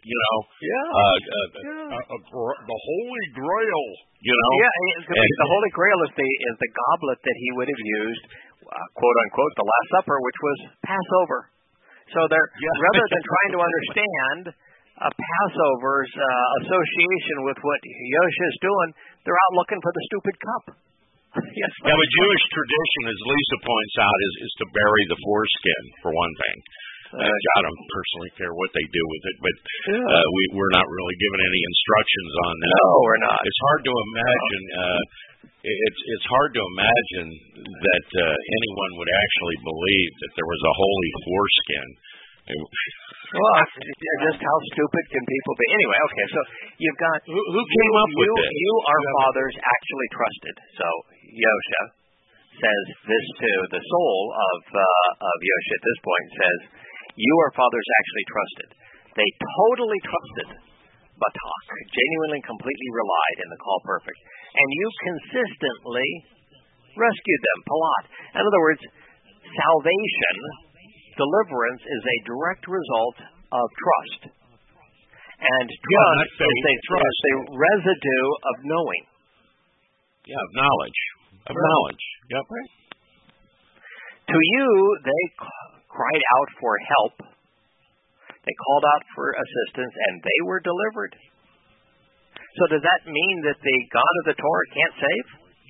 the Holy Grail, Yeah, the Holy Grail is the goblet that he would have used, quote unquote, the Last Supper, which was Passover. So rather than trying to understand Passover's association with what Yosha is doing, they're out looking for the stupid cup. Yes. Now, a Jewish tradition, as Lisa points out, is to bury the foreskin, for one thing. I don't personally care what they do with it, but we're not really given any instructions on that. No, we're not. It's hard to imagine. It's hard to imagine that anyone would actually believe that there was a holy foreskin. Well, just how stupid can people be? Anyway, okay, so you've got who came up with this? You, our fathers, actually trusted. So Yosha says this to the soul of Yosha at this point, says, you, our fathers, actually trusted. They totally trusted Batak, genuinely, completely relied in the call perfect. And you consistently rescued them, Palat. In other words, salvation, deliverance, is a direct result of trust. And trust is a residue of knowing. Yeah, of knowledge. Of knowledge. Yep. Right. To you, they cried out for help. They called out for assistance, and they were delivered. So does that mean that the God of the Torah can't save?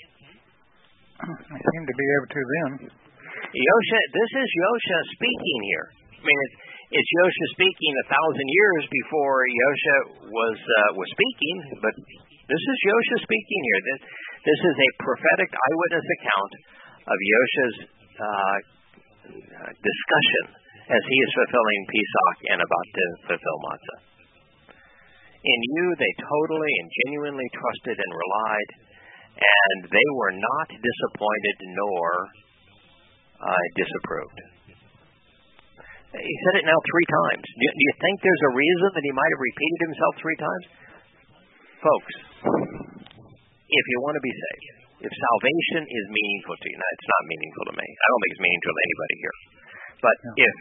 I seem to be able to then. Yosha, this is Yosha speaking here. I mean, it's Yosha speaking 1,000 years before Yosha was speaking, but this is Yosha speaking here. This is a prophetic eyewitness account of Yosha's discussion as he is fulfilling Pesach and about to fulfill Matzah. In you, they totally and genuinely trusted and relied, and they were not disappointed nor disapproved. He said it now 3 times. Do you think there's a reason that he might have repeated himself 3 times? Folks, if you want to be saved, if salvation is meaningful to you, now it's not meaningful to me. I don't think it's meaningful to anybody here. But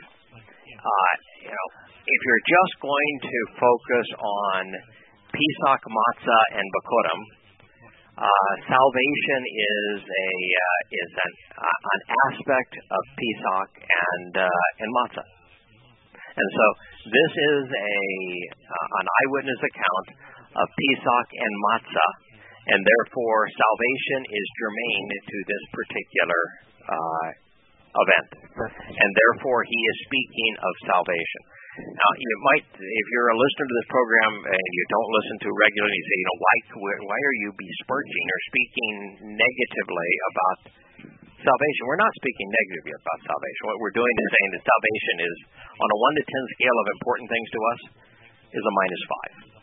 if you're just going to focus on Pesach, Matzah, and Bakurim, salvation is an aspect of Pesach and Matzah. And so this is an eyewitness account of Pesach and Matzah, and therefore salvation is germane to this particular event. And therefore he is speaking of salvation. Now, you might, if you're a listener to this program and you don't listen to it regularly, you say, why are you besmirching or speaking negatively about salvation? We're not speaking negatively about salvation. What we're doing is saying that salvation is, on a 1 to 10 scale of important things to us, is a -5.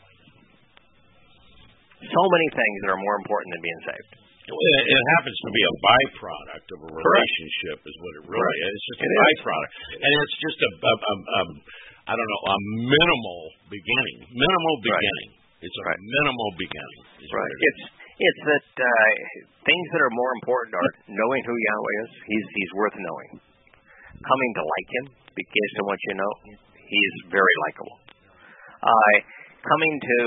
So many things that are more important than being saved. It happens to be a byproduct of a relationship, is what it really is. It's just a byproduct, and it's just a minimal beginning. It's a minimal beginning. Right. It's that things that are more important are knowing who Yahweh is. He's worth knowing. Coming to like Him, based on what you know, He's very likable. Coming to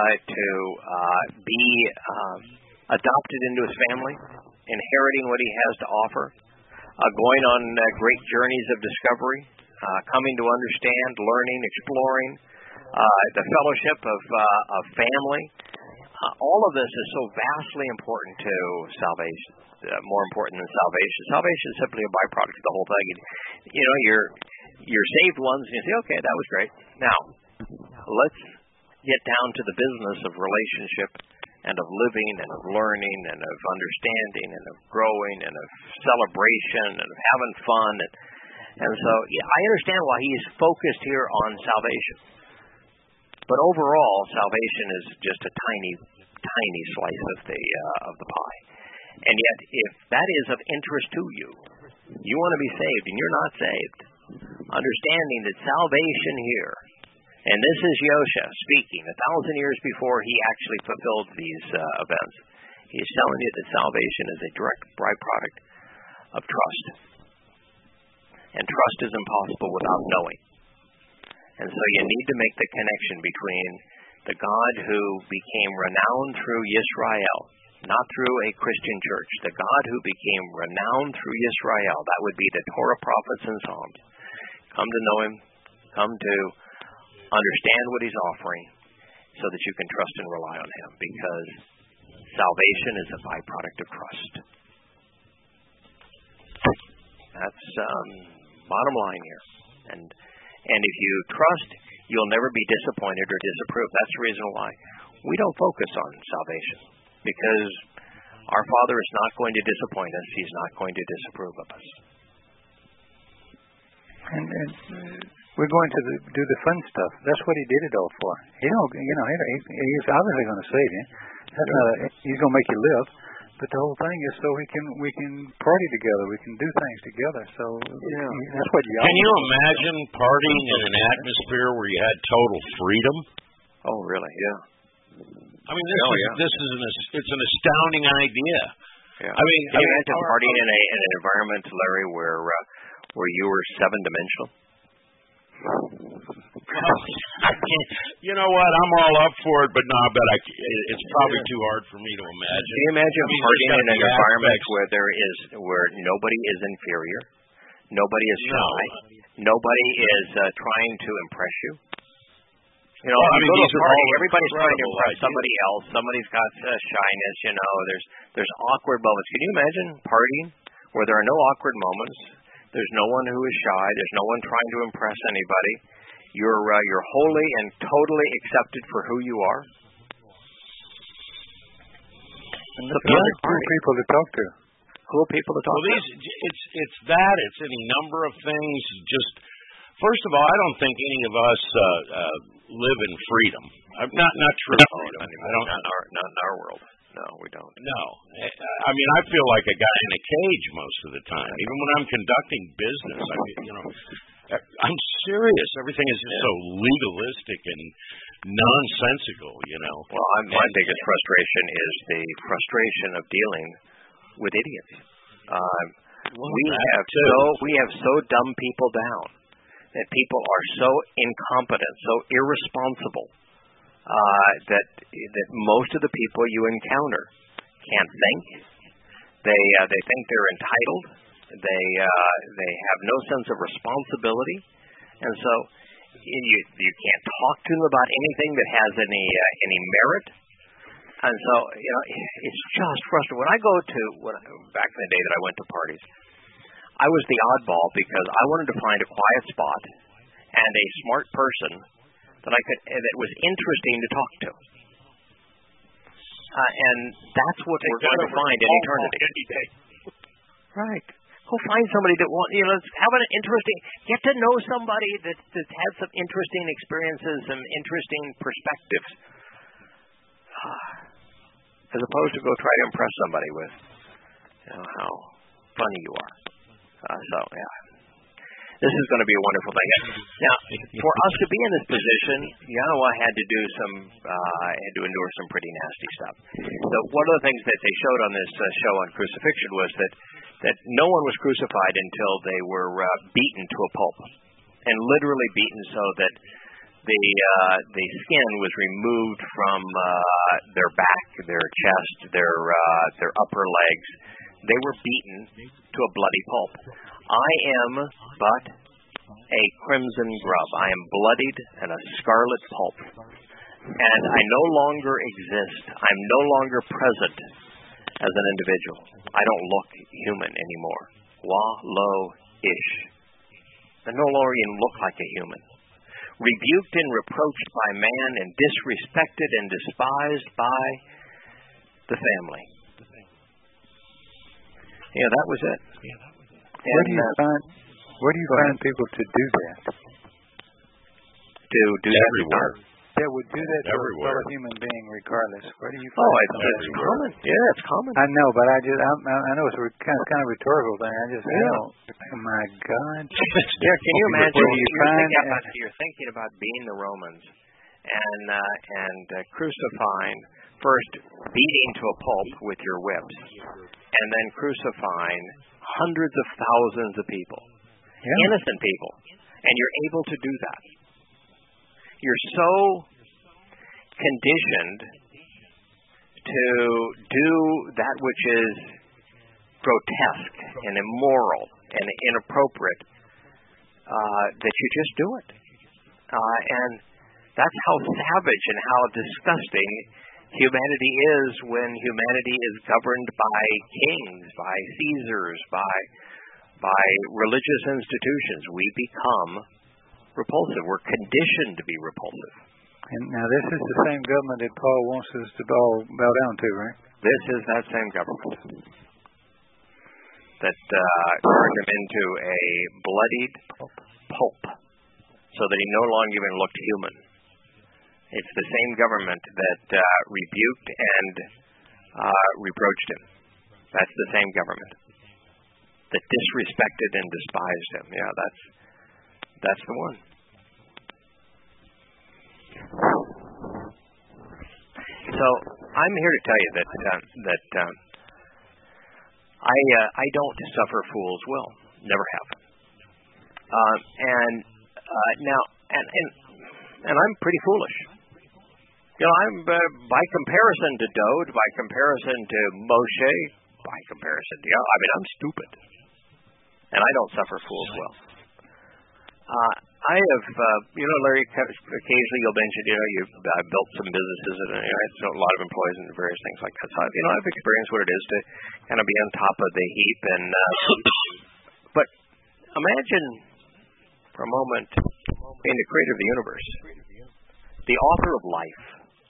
be adopted into His family, inheriting what He has to offer, going on great journeys of discovery, coming to understand, learning, exploring, the fellowship of family. All of this is so vastly important to salvation, more important than salvation. Salvation is simply a byproduct of the whole thing. You're saved once, and you say, okay, that was great. Now, let's get down to the business of relationship and of living and of learning and of understanding and of growing and of celebration and of having fun. And so I understand why he's focused here on salvation. But overall, salvation is just a tiny slice of the pie. And yet, if that is of interest to you, you want to be saved and you're not saved, understanding that salvation here, and this is Yosha speaking 1,000 years before he actually fulfilled these events. He's telling you that salvation is a direct byproduct of trust. And trust is impossible without knowing. And so you need to make the connection between the God who became renowned through Yisrael, not through a Christian church, the God who became renowned through Yisrael, that would be the Torah, prophets, and Psalms. Come to know Him, come to understand what He's offering so that you can trust and rely on Him, because salvation is a byproduct of trust. That's bottom line here. And And if you trust, you'll never be disappointed or disapproved. That's the reason why we don't focus on salvation, because our Father is not going to disappoint us. He's not going to disapprove of us. And we're going to do the fun stuff. That's what he did it all for. He's obviously going to save you. He's going to make you live. But the whole thing is so we can party together. We can do things together. So that's what you. Can you imagine partying in an atmosphere where you had total freedom? Oh, really? Yeah. I mean, it's an astounding idea. Yeah. Can you imagine partying in an environment, Larry, where you were seven-dimensional? You know what? I'm all up for it, but no, I bet it's probably too hard for me to imagine. Can you imagine partying in an environment where nobody is inferior, nobody is shy, nobody is trying to impress you? You know, you go to a party, everybody's trying to impress somebody else. Somebody's got shyness. You know, there's awkward moments. Can you imagine partying where there are no awkward moments? There's no one who is shy. There's no one trying to impress anybody. You're wholly and totally accepted for who you are. And cool people to talk to. Cool people to talk to. It's that. It's any number of things. Just first of all, I don't think any of us live in freedom. Not true freedom. Not in our world. No, we don't. No. I mean, I feel like a guy in a cage most of the time. Even when I'm conducting business, I'm serious. Everything is just so legalistic and nonsensical, you know. Well, my biggest frustration is the frustration of dealing with idiots. We have so dumb people down that people are so incompetent, so irresponsible. That most of the people you encounter can't think. They think they're entitled. They have no sense of responsibility, and so you can't talk to them about anything that has any merit. And so it's just frustrating. Back in the day that I went to parties, I was the oddball because I wanted to find a quiet spot and a smart person that was interesting to talk to. And that's what we're going to find in eternity. Right. Go find somebody that have an interesting, get to know somebody that had some interesting experiences, some interesting perspectives, as opposed to go try to impress somebody with how funny you are. This is going to be a wonderful thing. Now, for us to be in this position, Yahweh had to endure some pretty nasty stuff. So one of the things that they showed on this show on crucifixion was that no one was crucified until they were beaten to a pulp, and literally beaten so that the skin was removed from their back, their chest, their upper legs. They were beaten to a bloody pulp. I am but a crimson grub. I am bloodied and a scarlet pulp. And I no longer exist. I'm no longer present as an individual. I don't look human anymore. Wa-lo-ish. I no longer even look like a human. Rebuked and reproached by man and disrespected and despised by the family. That was it. Where do you find people to do that? To do that everywhere. That would do that to a human being regardless. Where do you find it's common. Yeah, it's common. I know, but I know it's a kind of rhetorical thing. I just oh my God. Yeah, can you imagine? You're thinking about being the Romans and crucifying, first beating to a pulp with your whips, and then crucifying hundreds of thousands of people, innocent people, and you're able to do that. You're so conditioned to do that which is grotesque and immoral and inappropriate that you just do it. And that's how savage and how disgusting humanity is when humanity is governed by kings, by Caesars, by religious institutions. We become repulsive. We're conditioned to be repulsive. And now this is the same government that Paul wants us to all bow down to, right? This is that same government that turned him into a bloodied pulp so that he no longer even looked human. It's the same government that rebuked and reproached him. That's the same government that disrespected and despised him. Yeah, that's the one. So I'm here to tell you that I don't suffer fool's will. Never have. And I'm pretty foolish. You know, I'm by comparison to Dode, by comparison to Moshe, by comparison to I'm stupid, and I don't suffer fool's will. I have, Larry, occasionally you'll mention, I've built some businesses and I have a lot of employees and various things like that. So, I've experienced what it is to kind of be on top of the heap. And but imagine for a moment being the creator of the universe, the author of life,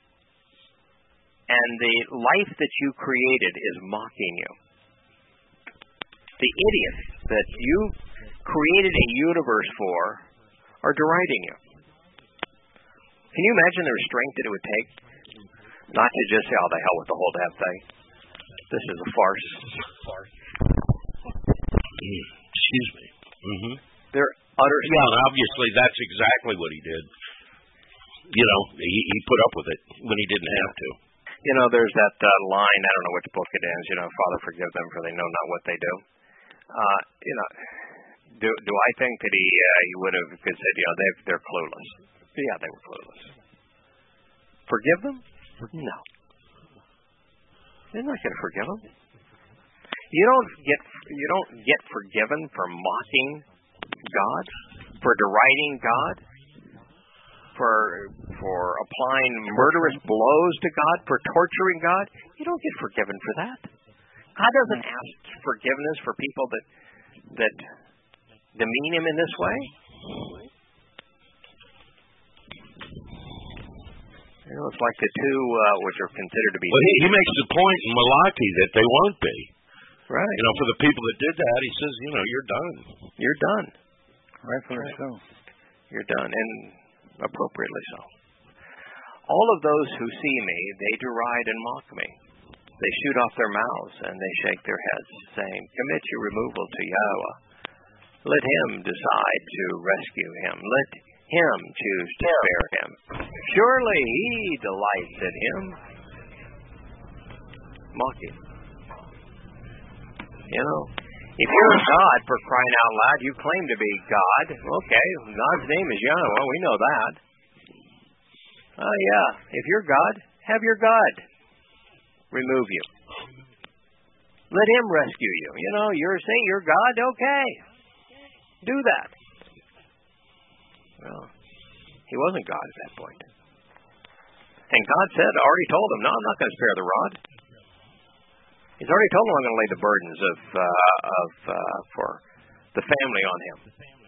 and the life that you created is mocking you. The idiots that you created a universe for are deriding you. Can you imagine the restraint that it would take not to just say, the hell with the whole damn thing? This is a farce. Excuse me. Mm-hmm. They're utter... Yeah, and obviously that's exactly what he did. He put up with it when he didn't have to. There's that line, I don't know which book it is, Father, forgive them for they know not what they do. Do I think that he would have said, they're clueless? Yeah, they were clueless. Forgive them? No. They're not going to forgive them. You don't get forgiven for mocking God, for deriding God, for applying murderous blows to God, for torturing God. You don't get forgiven for that. God doesn't ask forgiveness for people that demean him in this way. It's like the two which are considered to be... Well, he makes the point in Malachi that they won't be. Right. For the people that did that, he says, you're done. You're done. Rightfully so. You're done, and appropriately so. All of those who see me, they deride and mock me. They shoot off their mouths and they shake their heads, saying, commit your removal to Yahweh. Let him decide to rescue him. Let him choose to spare him. Surely he delights in him. Mock him. If you're God, for crying out loud, you claim to be God. Okay, God's name is Yahweh. We know that. Oh, yeah. If you're God, have your God remove you. Let him rescue you. You're saying you're God? Okay. Do that. Well, he wasn't God at that point. And God already told him, no, I'm not going to spare the rod. He's already told him I'm going to lay the burdens for the family on him.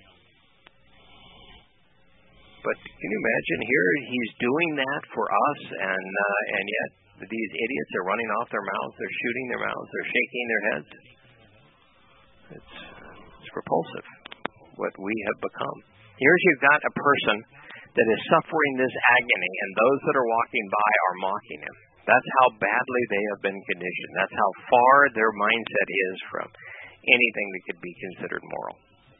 But can you imagine here he's doing that for us, and yet these idiots are running off their mouths, they're shooting their mouths, they're shaking their heads. It's repulsive what we have become. Here's you've got a person that is suffering this agony, and those that are walking by are mocking him. That's how badly they have been conditioned. That's how far their mindset is from anything that could be considered moral.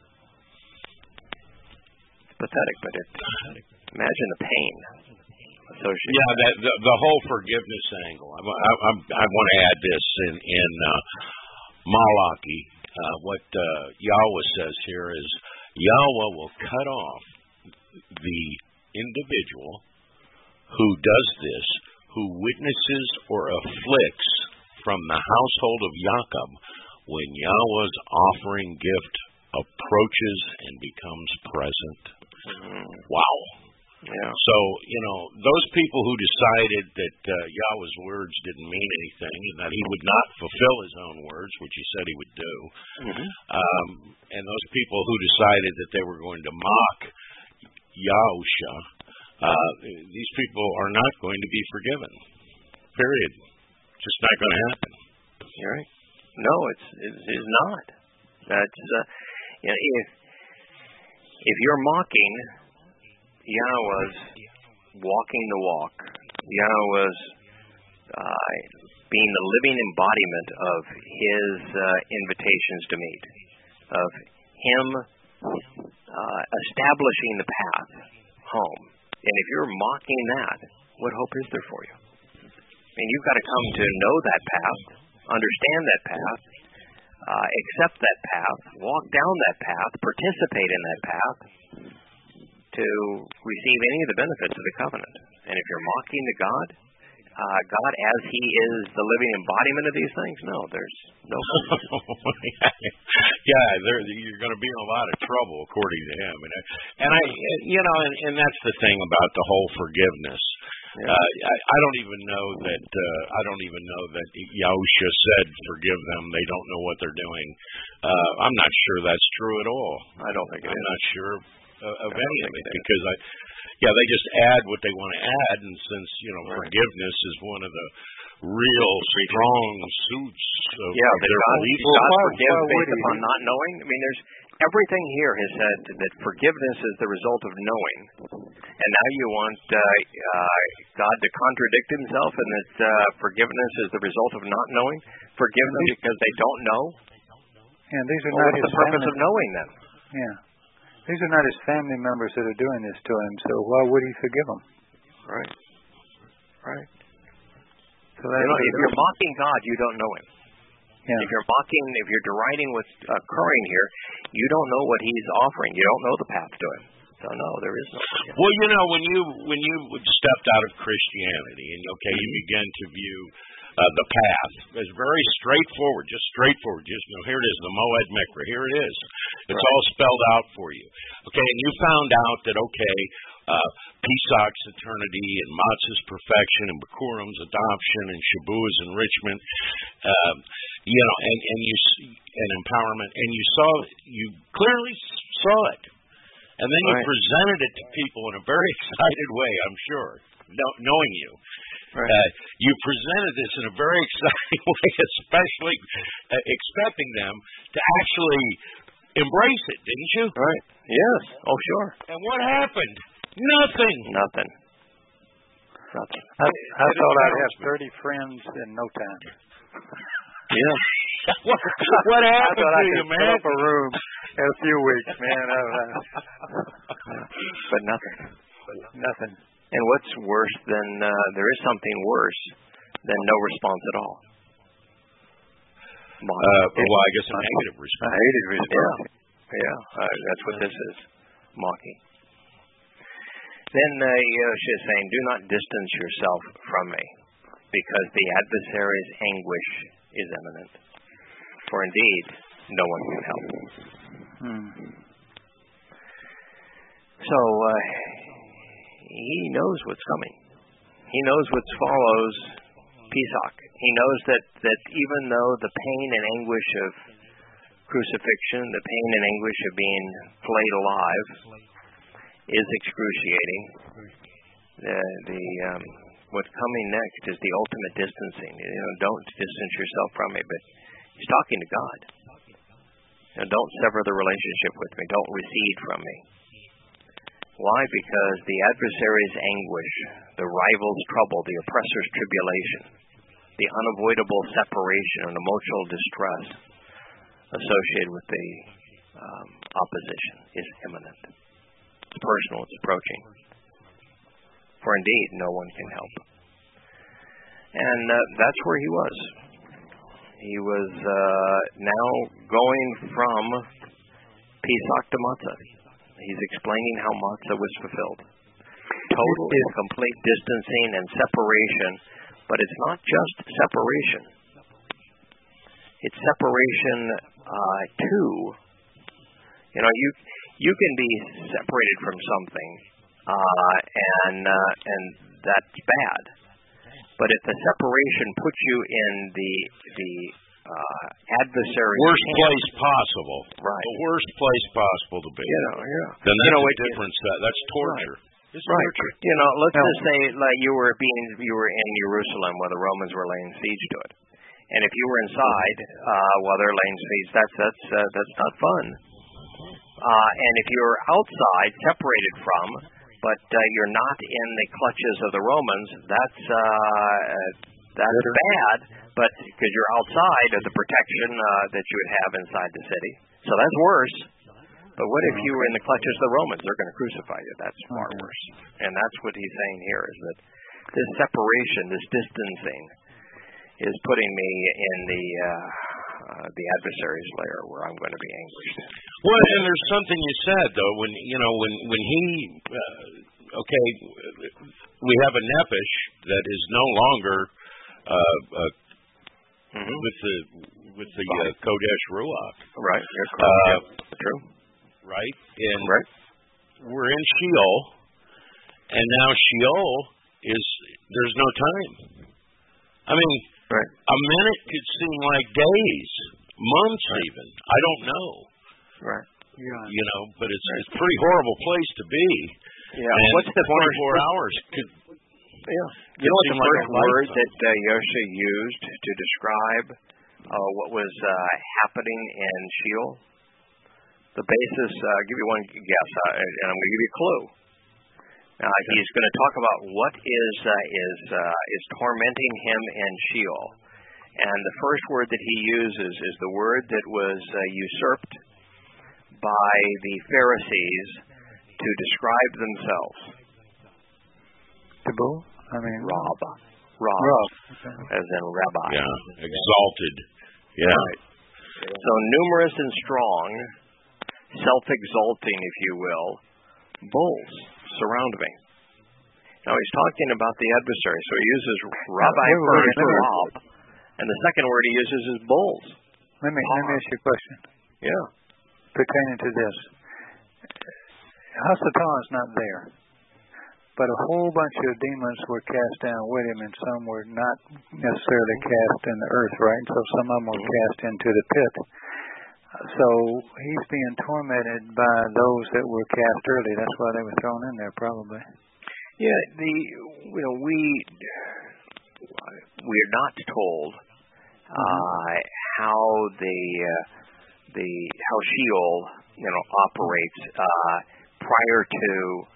It's pathetic, but imagine the pain associated. Yeah, the whole forgiveness angle. I want to add this in Malachi. What Yahweh says here is Yahweh will cut off the individual who does this, who witnesses or afflicts from the household of Jacob when Yahweh's offering gift approaches and becomes present. Wow. Yeah. So, those people who decided that Yahweh's words didn't mean anything and that he would not fulfill his own words, which he said he would do, and those people who decided that they were going to mock Yahusha, these people are not going to be forgiven. Period. Just not going to happen. You're right. No, it's not. That's if you're mocking Yahweh's walking the walk, Yahweh's being the living embodiment of His invitations to meet, of Him establishing the path home. And if you're mocking that, what hope is there for you? I mean, you've got to come to know that path, understand that path, accept that path, walk down that path, participate in that path to receive any of the benefits of the covenant. And if you're mocking the God as He is the living embodiment of these things, no, there's no hope. You're going to be in a lot of trouble according to him. And that's the thing about the whole forgiveness. Yeah. I don't even know that Yahusha said forgive them. They don't know what they're doing. I'm not sure that's true at all. I don't think it is. I'm not sure of any of it because they just add what they want to add, and since forgiveness is one of the real strong suits of their belief. God forgives based upon not knowing. I mean, there's everything here has said that forgiveness is the result of knowing, and now you want God to contradict Himself, and that forgiveness is the result of not knowing. Forgive them because they don't know. And these are not what's the purpose of knowing them? Yeah, these are not His family members that are doing this to Him. So why would He forgive them? Right. So if you're mocking God, you don't know Him. Yeah. If you're deriding what's occurring here, you don't know what He's offering. You don't know the path to Him. So no, there is no forgiveness. Well, when you stepped out of Christianity and you began to view the path as very straightforward. Just here it is, the Moed Mikra. Here it is. It's all spelled out for you. Okay, and you found out that Pesach's eternity and Matzah's perfection and Bikurim's adoption and Shabu's enrichment, and empowerment, and you clearly saw it, and then you presented it to people in a very excited way. I'm sure, knowing you. You presented this in a very exciting way, especially expecting them to actually embrace it, didn't you? Right. Yes. Oh, sure. And what happened? Nothing. I thought I'd have 30 friends in no time. Yeah. What happened to you, man? I thought I could fill up a room in a few weeks, man. But nothing. And what's worse than there is something worse than no response at all. I guess a negative response. A hated response. Yeah. That's what this is. Mocking. Then Yahusha is saying, do not distance yourself from me, because the adversary's anguish is imminent. For indeed, no one can help. So, he knows what's coming. He knows what follows Pesach. He knows that even though the pain and anguish of crucifixion, the pain and anguish of being flayed alive is excruciating, what's coming next is the ultimate distancing. Don't distance yourself from me, but he's talking to God. Don't sever the relationship with me. Don't recede from me. Why? Because the adversary's anguish, the rival's trouble, the oppressor's tribulation, the unavoidable separation and emotional distress associated with the opposition is imminent. It's personal. It's approaching. For indeed, no one can help. And that's where he was. He was now going from Pesach to Matzah. He's explaining how Matzah was fulfilled. Total and complete distancing and separation, but it's not just separation. It's separation to, you can be separated from something, and that's bad. But if the separation puts you in the adversary. Worst place possible. Right. The worst place possible to be. Yeah. Then that's a different set. That's torture. Right. It's torture. Let's just say like you were in Jerusalem while the Romans were laying siege to it, and if you were inside while they're laying siege, that's not fun. And if you're outside, separated from, but you're not in the clutches of the Romans, that's bad. But because you're outside of the protection that you would have inside the city, so that's worse. But what if you were in the clutches of the Romans? They're going to crucify you. That's far worse. And that's what he's saying here, is that this separation, this distancing, is putting me in the adversary's lair where I'm going to be anguished. Well, and there's something you said though when he we have a nephesh that is no longer with the Kodesh Ruach. Right. True. Right? And we're in Sheol, and now Sheol there's no time. I mean, a minute could seem like days, months even. I don't know. Right. Yeah. But it's a pretty horrible place to be. Yeah. And what's the 24 hours could... Yeah. You know what the first word that Yosha used to describe what was happening in Sheol? The basis, I'll give you one guess, and I'm going to give you a clue. He's going to talk about what is tormenting him in Sheol. And the first word that he uses is the word that was usurped by the Pharisees to describe themselves. Taboo? Rob. As in rabbi. Yeah, exalted. Yeah. Right. So numerous and strong, self-exalting, if you will, bulls surround me. Now he's talking about the adversary, so he uses rabbi first, Rob, and the second word he uses is bulls. Let me ask you a question. Yeah. Pertaining to this. Hasatan is not there, but a whole bunch of demons were cast down with him, and some were not necessarily cast in the earth, right? So some of them were cast into the pit. So he's being tormented by those that were cast early. That's why they were thrown in there, probably. Yeah, we're not told how how Sheol operates prior to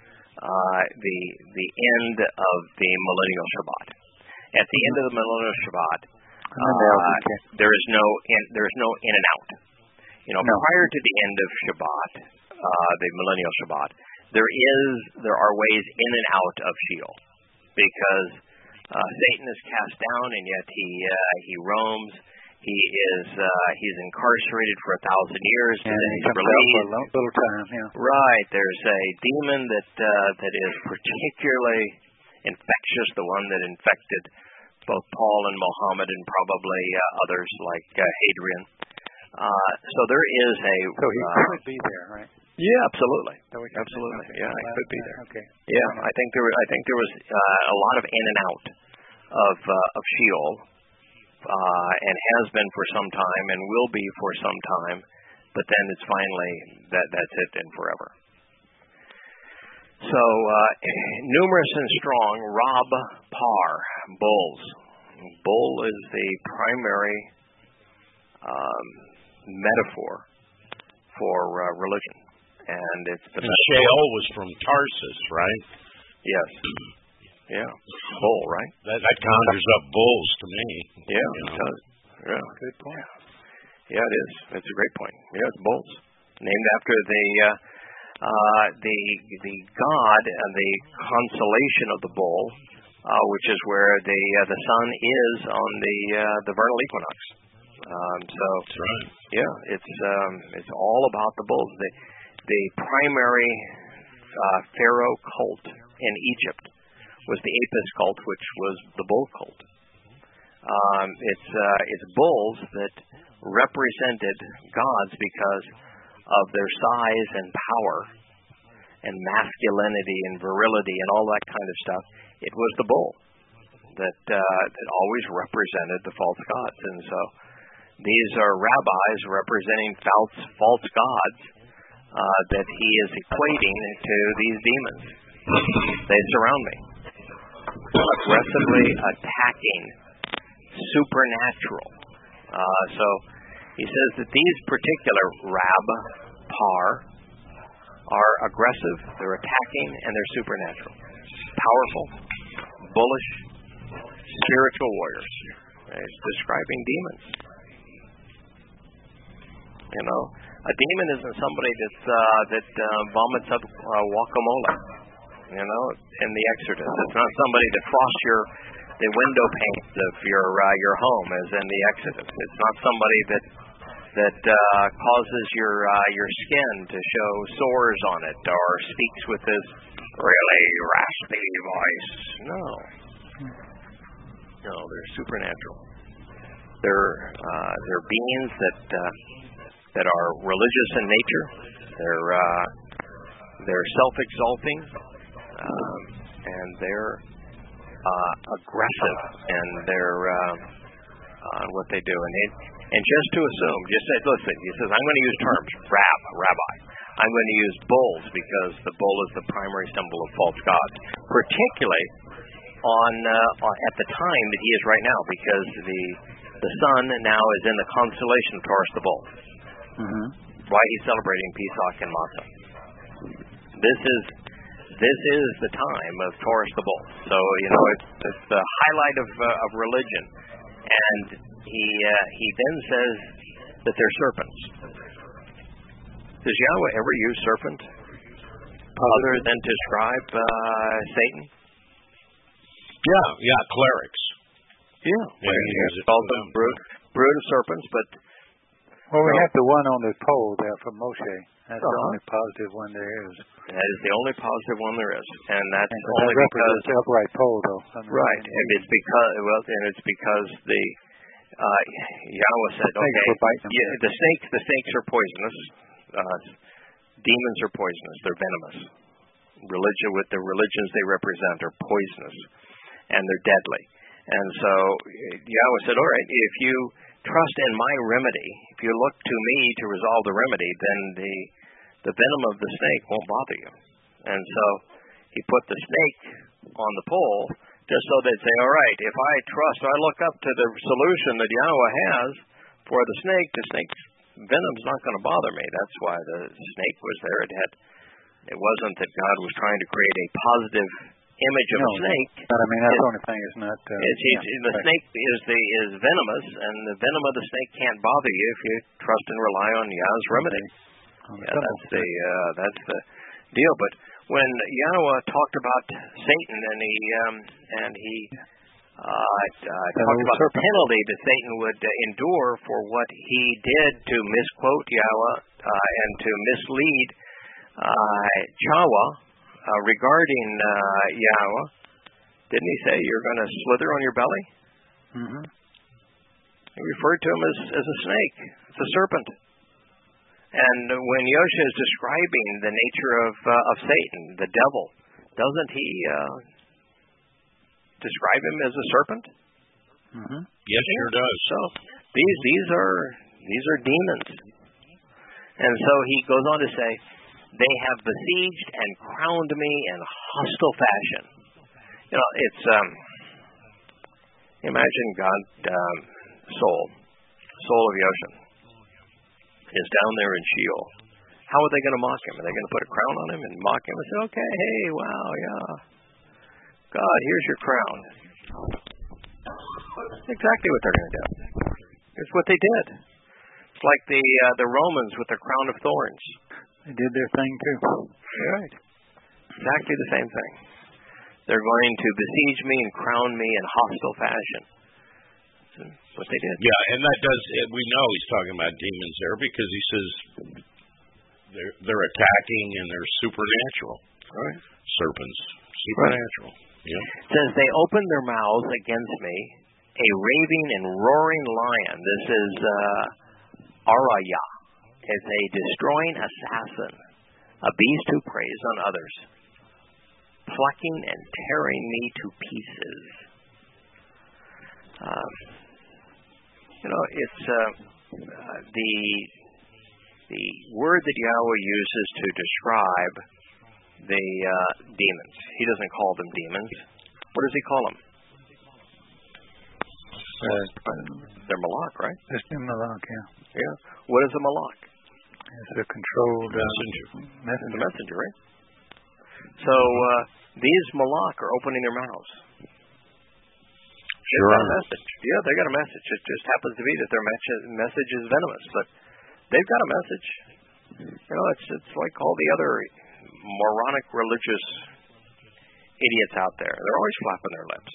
the end of the millennial Shabbat. At the end of the millennial Shabbat, there is no in and out. Prior to the end of Shabbat, the millennial Shabbat, there are ways in and out of Sheol, because Satan is cast down, and yet he roams. He's incarcerated for 1,000 years, and then he's released. For a little time, yeah. Right. There's a demon that is particularly infectious, the one that infected both Paul and Muhammad, and probably others like Hadrian. So there is a. So he could be there, right? Yeah, absolutely. Absolutely. Okay. Yeah, he could be there. Okay. Yeah, I think there was a lot of in and out of Sheol, and has been for some time, and will be for some time. But then it's finally that's it and forever. So numerous and strong, Rob, Par, bulls. Bull is the primary metaphor for religion, and it's the. And Sheol was from Tarsus, right? Yes. Yeah. Bull, right? That conjures up bulls to me. Yeah, it does. Yeah. Good point. Yeah, it is. It's a great point. Yeah, it's bulls, named after the god and the constellation of the bull, which is where the sun is on the vernal equinox. So that's right. Yeah, it's all about the bulls. The primary pharaoh cult in Egypt was the Apis cult, which was the bull cult. It's bulls that represented gods because of their size and power and masculinity and virility and all that kind of stuff. It was the bull that always represented the false gods, and so these are rabbis representing false gods that he is equating to these demons. They surround me, aggressively attacking supernatural. So he says that these particular par are aggressive, they're attacking, and they're supernatural. Powerful, bullish, spiritual warriors. He's describing demons. You know, a demon isn't somebody that vomits up guacamole. You know, in the Exodus, it's not somebody that frosts the window panes of your home, as in the Exodus. It's not somebody that causes your skin to show sores on it, or speaks with this really raspy voice. No, they're supernatural. They're beings that are religious in nature. They're self-exalting, and they're aggressive, and they're what they do. And just to assume, just say, listen, he says, I'm going to use terms, rabbi. I'm going to use bulls because the bull is the primary symbol of false gods, particularly at the time that he is right now, because the sun now is in the constellation of Taurus the bull. Mm-hmm. Why he's celebrating Pesach and Matzah. This is the time of Taurus the bull. So it's the highlight of religion, and he then says that they're serpents. Does Yahweh ever use serpent other than to describe Satan? Yeah, clerics. Yeah, he calls them brood of serpents, but we have the one on the pole there from Moshe. That's the only positive one there is. That is the only positive one there is, and that's only that because the upright pole, though. Right, and it's because the Yahweh said, the snakes are poisonous. Demons are poisonous. They're venomous. The religions they represent are poisonous, and they're deadly. And so Yahweh said, all right, if you trust in my remedy, if you look to me to resolve the remedy, then the venom of the snake won't bother you. And so he put the snake on the pole just so they'd say, all right, if I look up to the solution that Yahweh has for the snake's venom's not going to bother me. That's why the snake was there. It wasn't that God was trying to create a positive image of a snake. But I mean, that's the only thing. It's not. The snake is venomous, and the venom of the snake can't bother you if you trust and rely on Yahweh's remedy. That's the deal. But when Yahweh talked about Satan, and he talked about the penalty that Satan would endure for what he did to misquote Yahweh and to mislead Chawa regarding Yahweh, didn't he say you're going to slither on your belly? Mm-hmm. He referred to him as a snake. It's a serpent. And when Yosha is describing the nature of Satan, the devil, doesn't he describe him as a serpent? Mm-hmm. Yes, sure does. So these are demons. And so he goes on to say, they have besieged and crowned me in hostile fashion. It's imagine God, soul of Yosha, is down there in Sheol. How are they going to mock him? Are they going to put a crown on him and mock him and say, okay, hey, wow, yeah, God, here's your crown? That's exactly what they're going to do. It's what they did. It's like the Romans with the crown of thorns. They did their thing too. Right. Exactly the same thing. They're going to besiege me and crown me in hostile fashion. That's what they did. Yeah, and that does. We know he's talking about demons there because he says they're attacking and they're supernatural. Right. Serpents, supernatural. Right. Yeah. It says they opened their mouths against me, a raving and roaring lion. This is Araya. It's a destroying assassin, a beast who preys on others, plucking and tearing me to pieces. It's the word that Yahweh uses to describe the demons. He doesn't call them demons. What does he call them? They're malak, right? It's the malak, yeah. Yeah. What is a malak? It's a controlled messenger. It's a messenger, right? So these malak are opening their mouths. They've got a message. Yeah, they got a message. It just happens to be that their message is venomous, but they've got a message. It's like all the other moronic religious idiots out there. They're always flapping their lips.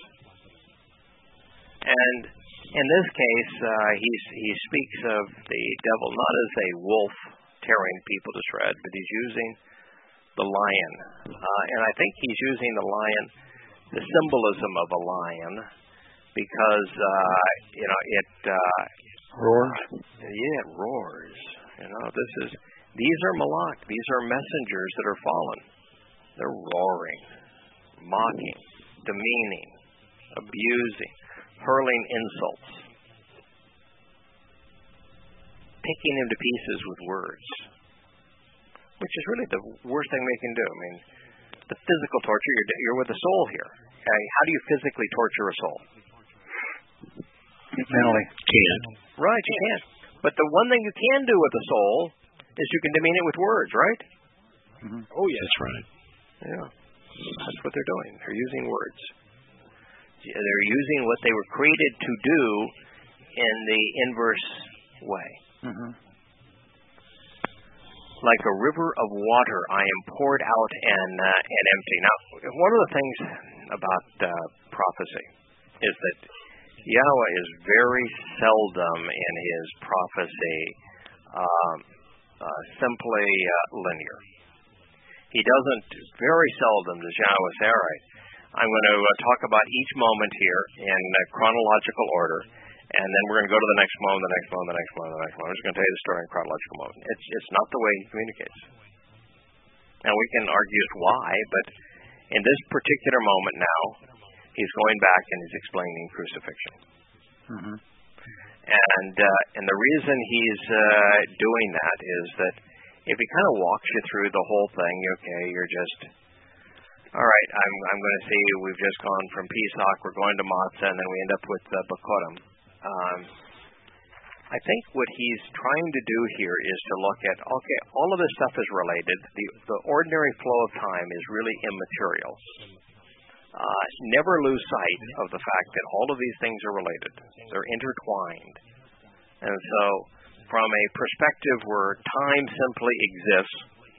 And in this case, he speaks of the devil not as a wolf tearing people to shreds, but he's using the lion. And I think he's using the lion, the symbolism of a lion, because it roars. Yeah, it roars. These are malak. These are messengers that are fallen. They're roaring, mocking, demeaning, abusing, hurling insults, picking him to pieces with words, which is really the worst thing they can do. I mean, the physical torture, you're with the soul here. Okay? How do you physically torture a soul? Mentally. Can't. Right, you can't. But the one thing you can do with the soul is you can demean it with words, right? Mm-hmm. Oh, yeah. That's right. Yeah. That's what they're doing. They're using words. They're using what they were created to do in the inverse way. Mm-hmm. Like a river of water, I am poured out and empty. Now, one of the things about prophecy is that Yahweh is very seldom in his prophecy simply linear. He doesn't, very seldom does Yahweh say, all right, I'm going to talk about each moment here in chronological order, and then we're going to go to the next moment, the next moment, the next moment, the next moment. I'm just going to tell you the story in chronological moment. It's not the way he communicates. And we can argue as why, but in this particular moment now, he's going back and he's explaining crucifixion. Mm-hmm. And the reason he's doing that is that if he kind of walks you through the whole thing, okay, you're just, all right, I'm going to see, we've just gone from Pesach, we're going to Matzah, and then we end up with Bakorim. I think what he's trying to do here is to look at, okay, all of this stuff is related. The ordinary flow of time is really immaterial. Never lose sight of the fact that all of these things are related. They're intertwined. And so, from a perspective where time simply exists,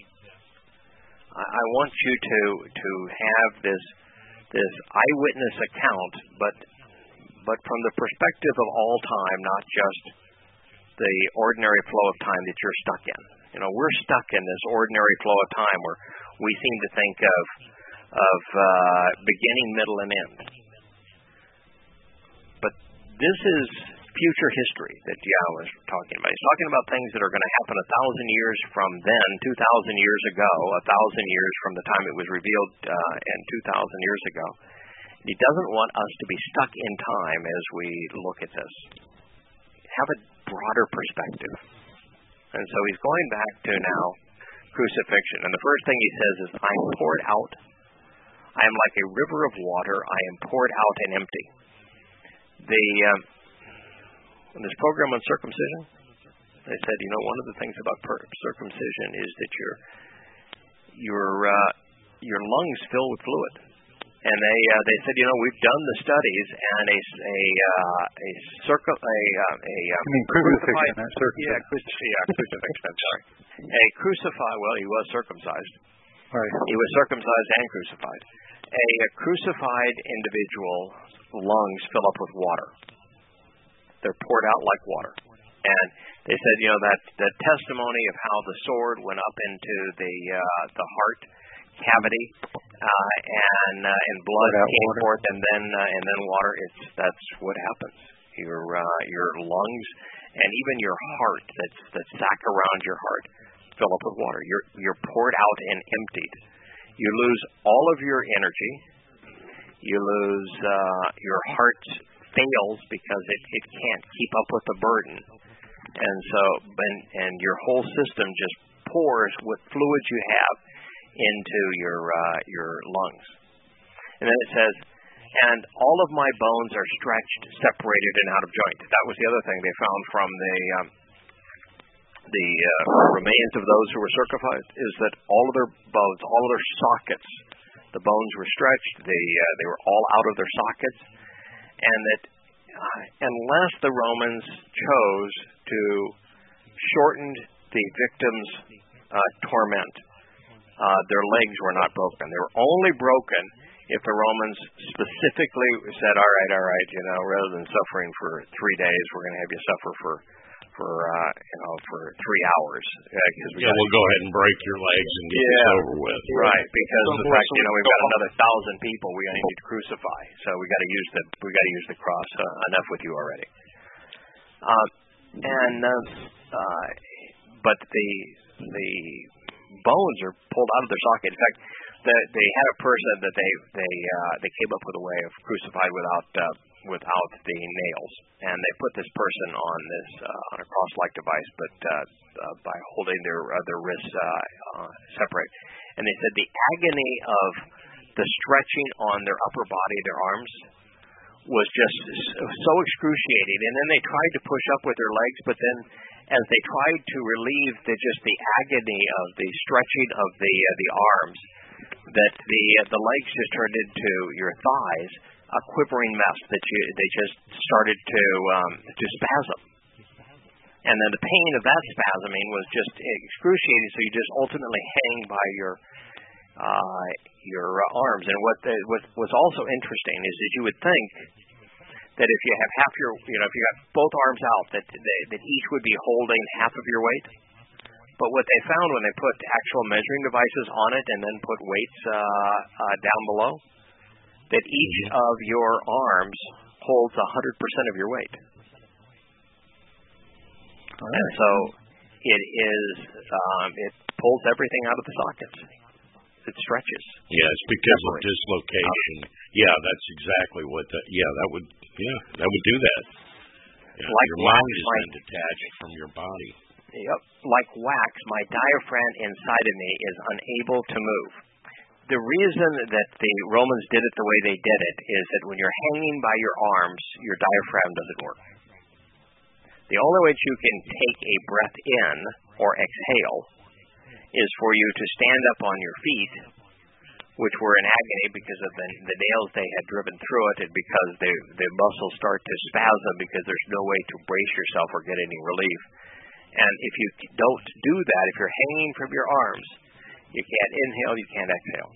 I want you to have this eyewitness account, but from the perspective of all time, not just the ordinary flow of time that you're stuck in. We're stuck in this ordinary flow of time where we seem to think of beginning, middle, and end. But this is future history that Yahweh is talking about. He's talking about things that are going to happen 1,000 years from then, 2,000 years ago, 1,000 years from the time it was revealed, and 2,000 years ago. He doesn't want us to be stuck in time as we look at this. Have a broader perspective. And so he's going back to now crucifixion. And the first thing he says is, I am poured out. I am like a river of water. I am poured out and empty. This program on circumcision, they said, one of the things about circumcision is that your lungs fill with fluid. And they said, we've done the studies, and a crucifixion. Crucifixion. I'm sorry. He was circumcised. Right. He was circumcised and crucified. A crucified individual's lungs fill up with water. They're poured out like water. And they said, that testimony of how the sword went up into the heart cavity, and blood came forth, and then water. That's what happens. Your lungs and even your heart, that sac around your heart, fill up with water. You're poured out and emptied. You lose all of your energy. You lose your heart's fails because it can't keep up with the burden, and so and your whole system just pours what fluids you have into your lungs. And then it says, and all of my bones are stretched, separated, and out of joint. That was the other thing they found from the remains of those who were circumcised, is that all of their bones, all of their sockets, the bones were stretched. They were all out of their sockets, and that unless the Romans chose to shorten the victim's torment, their legs were not broken. They were only broken if the Romans specifically said, all right, rather than suffering for 3 days, we're going to have you suffer for 3 hours. We'll go ahead and break your legs and get this over with. Right, because of the fact, we've got another 1,000 people we need to crucify, so we got to use the cross. Enough with you already. But the bones are pulled out of their socket. In fact, they had a person that they came up with a way of crucified without the nails, and they put this person on a cross-like device, but by holding their wrists separate. And they said the agony of the stretching on their upper body, their arms, was just so excruciating. And then they tried to push up with their legs, but then as they tried to relieve the agony of the stretching of the arms, that the legs just turned into your thighs, a quivering mess that they just started to spasm. And then the pain of that spasming was just excruciating, so you just ultimately hang by your arms. And what was also interesting is that you would think that if you have half your, if you got both arms out, that each would be holding half of your weight. But what they found when they put actual measuring devices on it and then put weights down below, that each of your arms holds 100% of your weight. Right. And so it pulls everything out of the sockets. It stretches. Yeah, it's because of dislocation. Yeah, that's exactly what that would do that. Yeah, like your mind is then detached from your body. Yep. Like wax, my diaphragm inside of me is unable to move. The reason that the Romans did it the way they did it is that when you're hanging by your arms, your diaphragm doesn't work. The only way you can take a breath in or exhale is for you to stand up on your feet, which were in agony because of the nails they had driven through it, and because the muscles start to spasm because there's no way to brace yourself or get any relief. And if you don't do that, if you're hanging from your arms, you can't inhale, you can't exhale.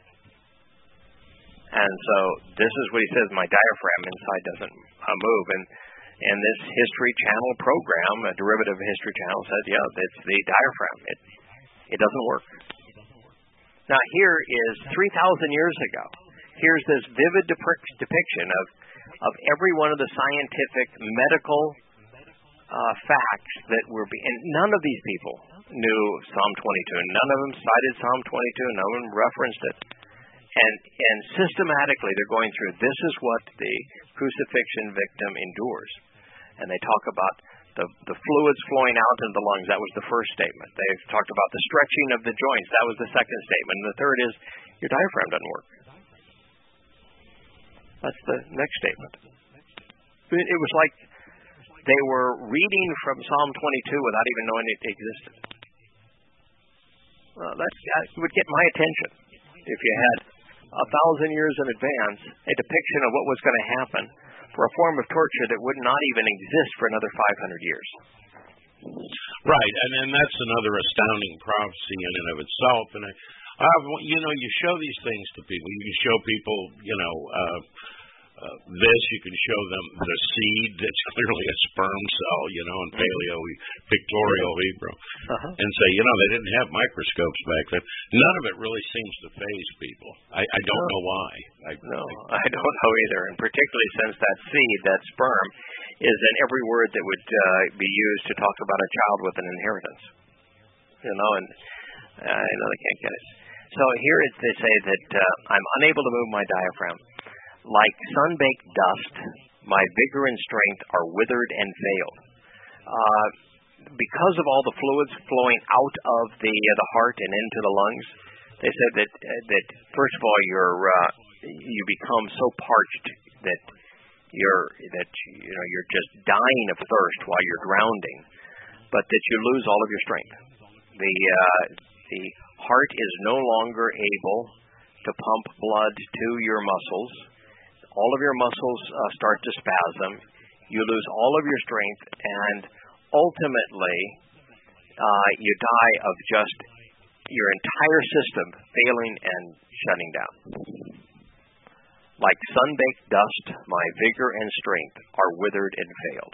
And so this is what he says, my diaphragm inside doesn't move. And this History Channel program, a derivative of History Channel, says, it's the diaphragm. It doesn't work. Now here is 3,000 years ago. Here's this vivid depiction of every one of the scientific, medical facts that were and none of these people knew Psalm 22. None of them cited Psalm 22. None of them referenced it. And systematically they're going through, this is what the crucifixion victim endures. And they talk about the fluids flowing out into the lungs. That was the first statement. They talked about the stretching of the joints. That was the second statement. And the third is, your diaphragm doesn't work. That's the next statement. It was like they were reading from Psalm 22 without even knowing it existed. Well, that would get my attention if you had 1,000 years in advance a depiction of what was going to happen for a form of torture that would not even exist for another 500 years. Right, and then that's another astounding prophecy in and of itself. And you show these things to people. You can show people, this. You can show them the seed that's clearly a sperm cell, in pictorial Hebrew, and say, they didn't have microscopes back then. None of it really seems to faze people. I don't know why. I don't know either, and particularly since that seed, that sperm, is in every word that would be used to talk about a child with an inheritance. And I know they can't get it. So here they say that I'm unable to move my diaphragm. Like sun-baked dust, My vigor and strength are withered and failed. Because of all the fluids flowing out of the heart and into the lungs, they said that first of all you become so parched that you're just dying of thirst while you're drowning, but that you lose all of your strength. The heart is no longer able to pump blood to your muscles. All of your muscles start to spasm. You lose all of your strength, and ultimately you die of just your entire system failing and shutting down. Like sun-baked dust, my vigor and strength are withered and failed.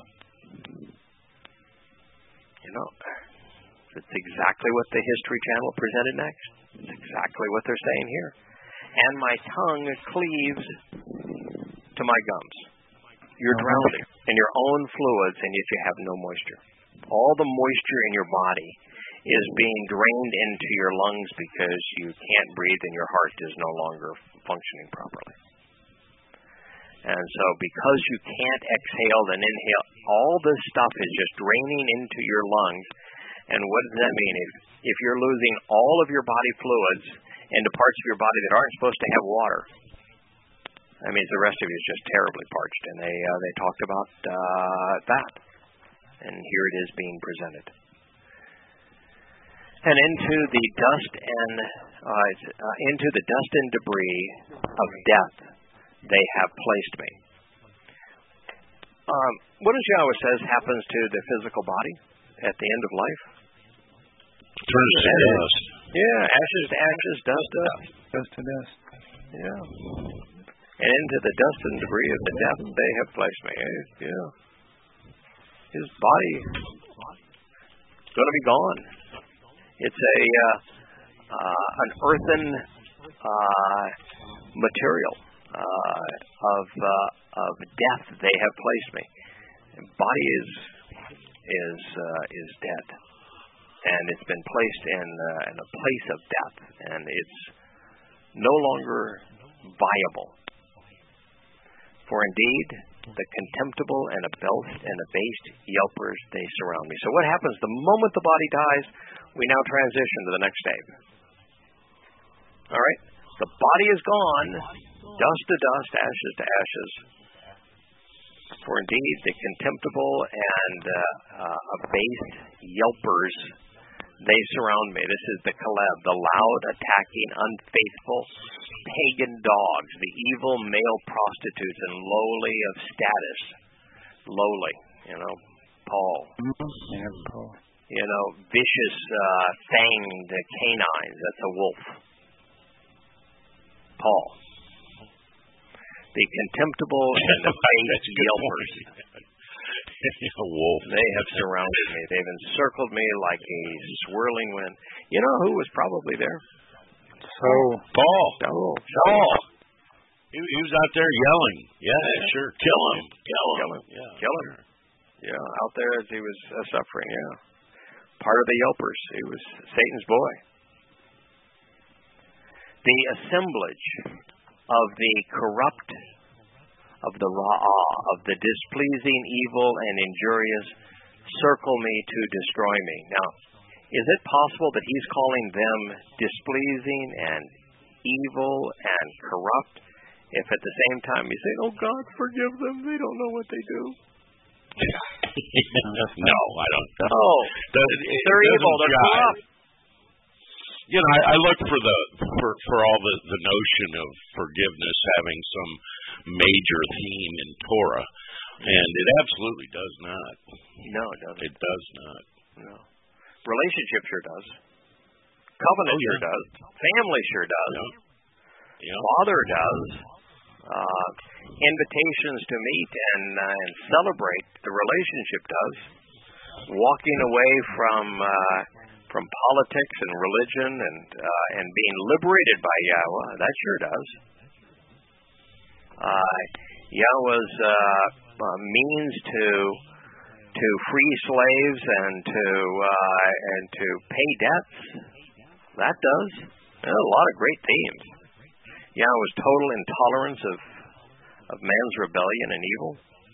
It's exactly what the History Channel presented next. It's exactly what they're saying here. And my tongue cleaves to my gums. You're drowning in your own fluids, and yet you have no moisture. All the moisture in your body is being drained into your lungs because you can't breathe and your heart is no longer functioning properly. And so because you can't exhale and inhale, all this stuff is just draining into your lungs. And what does that mean? If you're losing all of your body fluids into parts of your body that aren't supposed to have water, that means the rest of you is just terribly parched. And they talked about that. And here it is being presented. And into the dust and debris of death they have placed me. What does Yahweh says happens to the physical body at the end of life? Turns to dust. Yeah, ashes to ashes, dust to dust. Dust to dust. Yeah. And into the dust and debris of the death they have placed me. Yeah. His body is going to be gone. It's an earthen material of death they have placed me. The body is dead, and it's been placed in a place of death, and it's no longer viable. For indeed, the contemptible and abased yelpers, they surround me. So what happens the moment the body dies? We now transition to the next stage. All right? The body is gone, dust to dust, ashes to ashes. For indeed, the contemptible and abased yelpers, they surround me. This is the Caleb, the loud, attacking, unfaithful, pagan dogs, the evil male prostitutes and lowly of status. Lowly, Paul. Yeah, Paul. Vicious, fanged canines. That's a wolf. Paul. The contemptible and the base yelpers. A wolf. They have surrounded me. They've encircled me like a swirling wind. You know who was probably there? Paul. Saul. He was out there yelling. Yeah, sure. Kill him. Yeah. Kill him. Yeah, out there as he was suffering, yeah. Part of the yelpers. He was Satan's boy. The assemblage of the corrupt, of the ra'ah, of the displeasing, evil, and injurious circle me to destroy me. Now, is it possible that he's calling them displeasing and evil and corrupt, if at the same time he's saying, oh God, forgive them, they don't know what they do? No, I don't. Oh, they're evil, they're corrupt. I look for all the notion of forgiveness having some major theme in Torah, and it absolutely does not. No, it doesn't. It does not. No. Relationship sure does. Covenant sure does. Family sure does. Yeah. Father does. Invitations to meet and celebrate the relationship does. Walking away from politics and religion and being liberated by Yahweh, that sure does. Yahweh's means to free slaves and to pay debts, that does. There's a lot of great themes. Yahweh's total intolerance of man's rebellion and evil,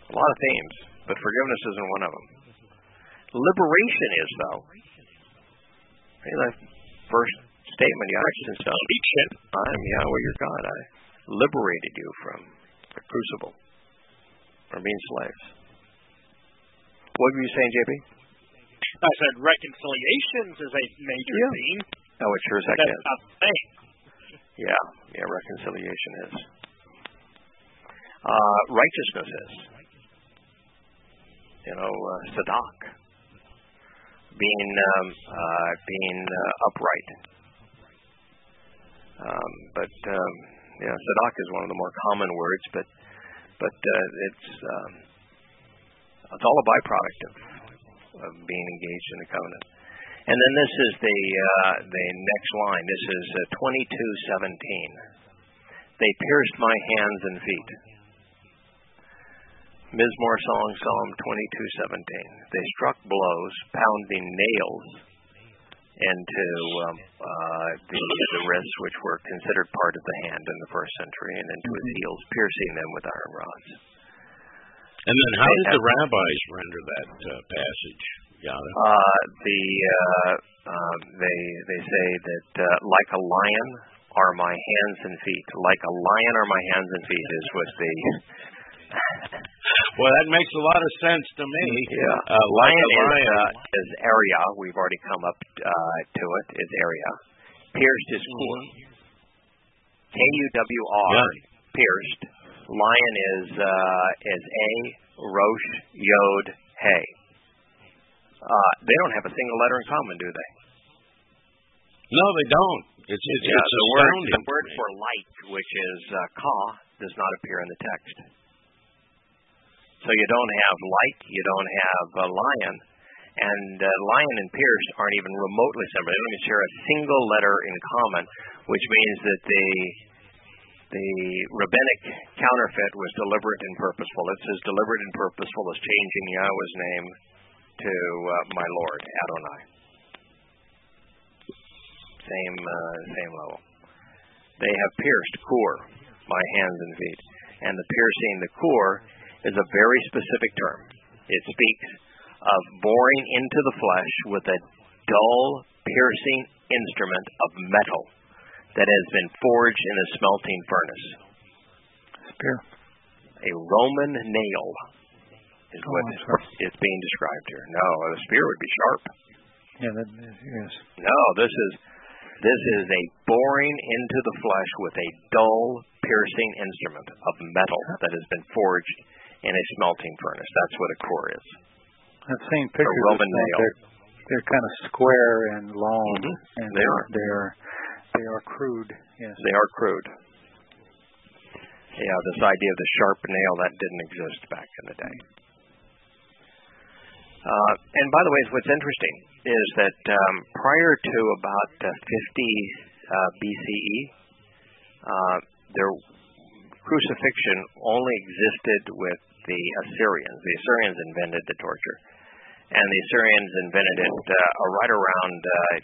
A lot of themes, but forgiveness isn't one of them. Liberation is, though. The first statement, Yahweh, I am Yahweh your God. I liberated you from the crucible, from being slaves. What were you saying, JB? I said reconciliations is a major theme. Oh, it sure as heck is. Not the same. Yeah, reconciliation is. Righteousness is. Sadak. Being upright. Sadak is one of the more common words, but it's all a byproduct of being engaged in a covenant. And then this is the next line. This is 22:17. They pierced my hands and feet. Mizmor song, Psalm 22:17. They struck blows, pounding nails into the wrists, which were considered part of the hand in the first century, and into his heels, piercing them with iron rods. And then how did the rabbis render that passage, Yada? They say that like a lion are my hands and feet. Like a lion are my hands and feet is what the... Well, that makes a lot of sense to me. Yeah. Lion is area. We've already come up to it. Is area. Pierced is kur. K-U-W-R. Pierced. Lion is A, Rosh, Yod, Hey. They don't have a single letter in common, do they? No, they don't. It's the word for light, which is ka, does not appear in the text. So you don't have light, you don't have lion, and lion and pierced aren't even remotely similar. They don't even share a single letter in common, which means that the rabbinic counterfeit was deliberate and purposeful. It's as deliberate and purposeful as changing Yahweh's name to my Lord, Adonai. Same level. They have pierced kur, my hands and feet. And the piercing, the kur, is a very specific term. It speaks of boring into the flesh with a dull, piercing instrument of metal that has been forged in a smelting furnace. Spear. A Roman nail is what is being described here. No, a spear would be sharp. Yeah, that is, yes. No, this is a boring into the flesh with a dull, piercing instrument of metal that has been forged in a smelting furnace. That's what a core is. I've seen pictures. A Roman nail. They're kind of square and long, and they are crude. Yes, they are crude. Yeah, this idea of the sharp nail, that didn't exist back in the day. And by the way, what's interesting is that prior to about 50 BCE, their crucifixion only existed with the Assyrians. The Assyrians invented the torture, and the Assyrians invented it right around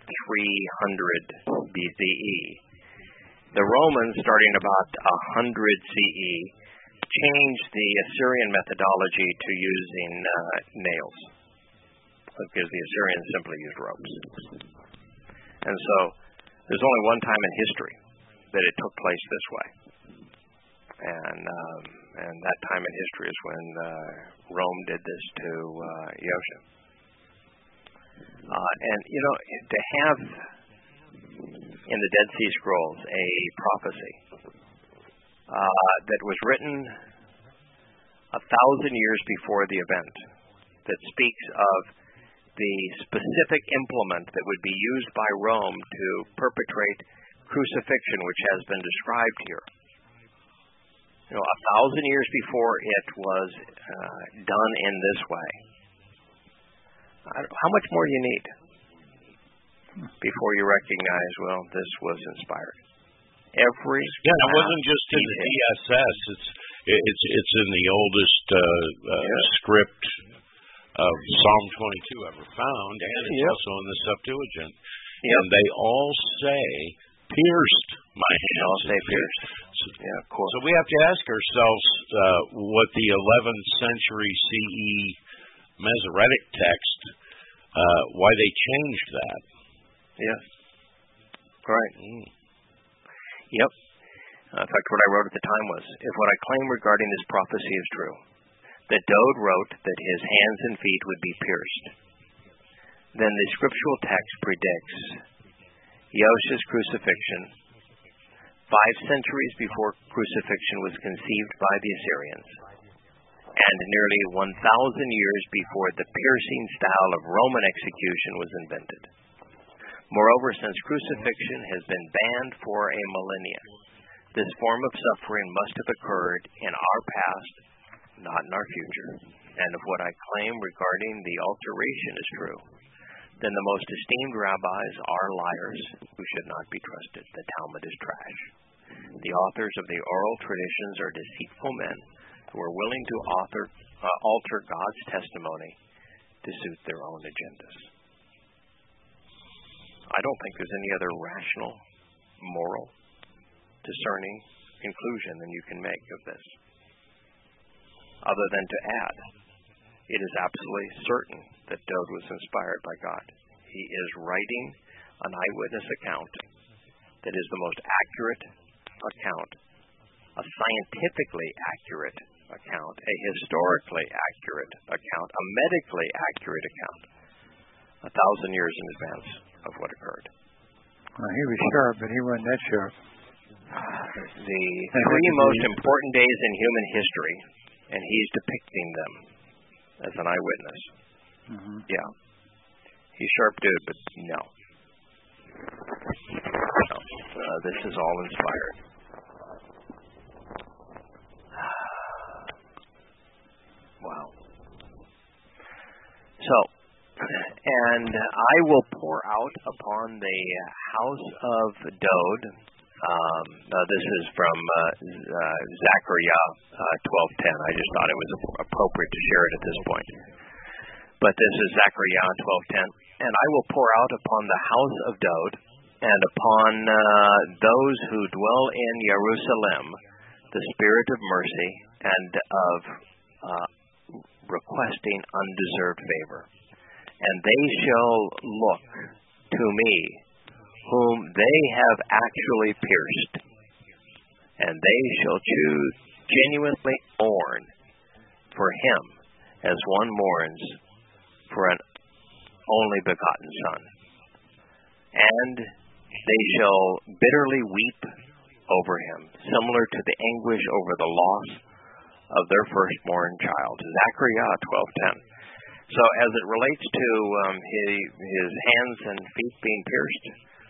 300 BCE. The Romans, starting about 100 CE, changed the Assyrian methodology to using nails, because the Assyrians simply used ropes. And so there's only one time in history that it took place this way. And that time in history is when Rome did this to Yosha. And, to have in the Dead Sea Scrolls a prophecy that was written 1,000 years before the event that speaks of the specific implement that would be used by Rome to perpetrate crucifixion, which has been described here. 1,000 years before it was done in this way. How much more do you need before you recognize, well, this was inspired? It wasn't just in the DSS. It's in the oldest script of Psalm 22 ever found, and it's also in the Septuagint. And they all say, pierced my hands. They all say pierced. So we have to ask ourselves, what the 11th century CE Masoretic text, why they changed that. Yes. Right. Yep. In fact, what I wrote at the time was, if what I claim regarding this prophecy is true, that Dode wrote that his hands and feet would be pierced, then the scriptural text predicts Yahushua's crucifixion 5 centuries before crucifixion was conceived by the Assyrians, and nearly 1,000 years before the piercing style of Roman execution was invented. Moreover, since crucifixion has been banned for a millennia, this form of suffering must have occurred in our past, not in our future. And if what I claim regarding the alteration is true, then the most esteemed rabbis are liars who should not be trusted. The Talmud is trash. The authors of the oral traditions are deceitful men who are willing to alter God's testimony to suit their own agendas. I don't think there's any other rational, moral, discerning conclusion than you can make of this, other than to add, it is absolutely certain that Dode was inspired by God. He is writing an eyewitness account that is the most accurate account, a scientifically accurate account, a historically accurate account, a medically accurate account, 1,000 years in advance of what occurred. Well, he was sharp, but he wasn't that sharp. The 3 most important days in human history, and he's depicting them as an eyewitness. Mm-hmm. Yeah. He's a sharp dude, but no. This is all inspired. Wow. So, and I will pour out upon the house of Dode. This is from Zechariah 12:10. I just thought it was appropriate to share it at this point. But this is Zechariah 12:10. And I will pour out upon the house of Dode and upon those who dwell in Jerusalem the spirit of mercy and of requesting undeserved favor. And they shall look to me, whom they have actually pierced, and they shall choose genuinely mourn for him as one mourns for an only begotten son. And they shall bitterly weep over him, similar to the anguish over the loss of their firstborn child. Zechariah 12:10. So as it relates to his hands and feet being pierced,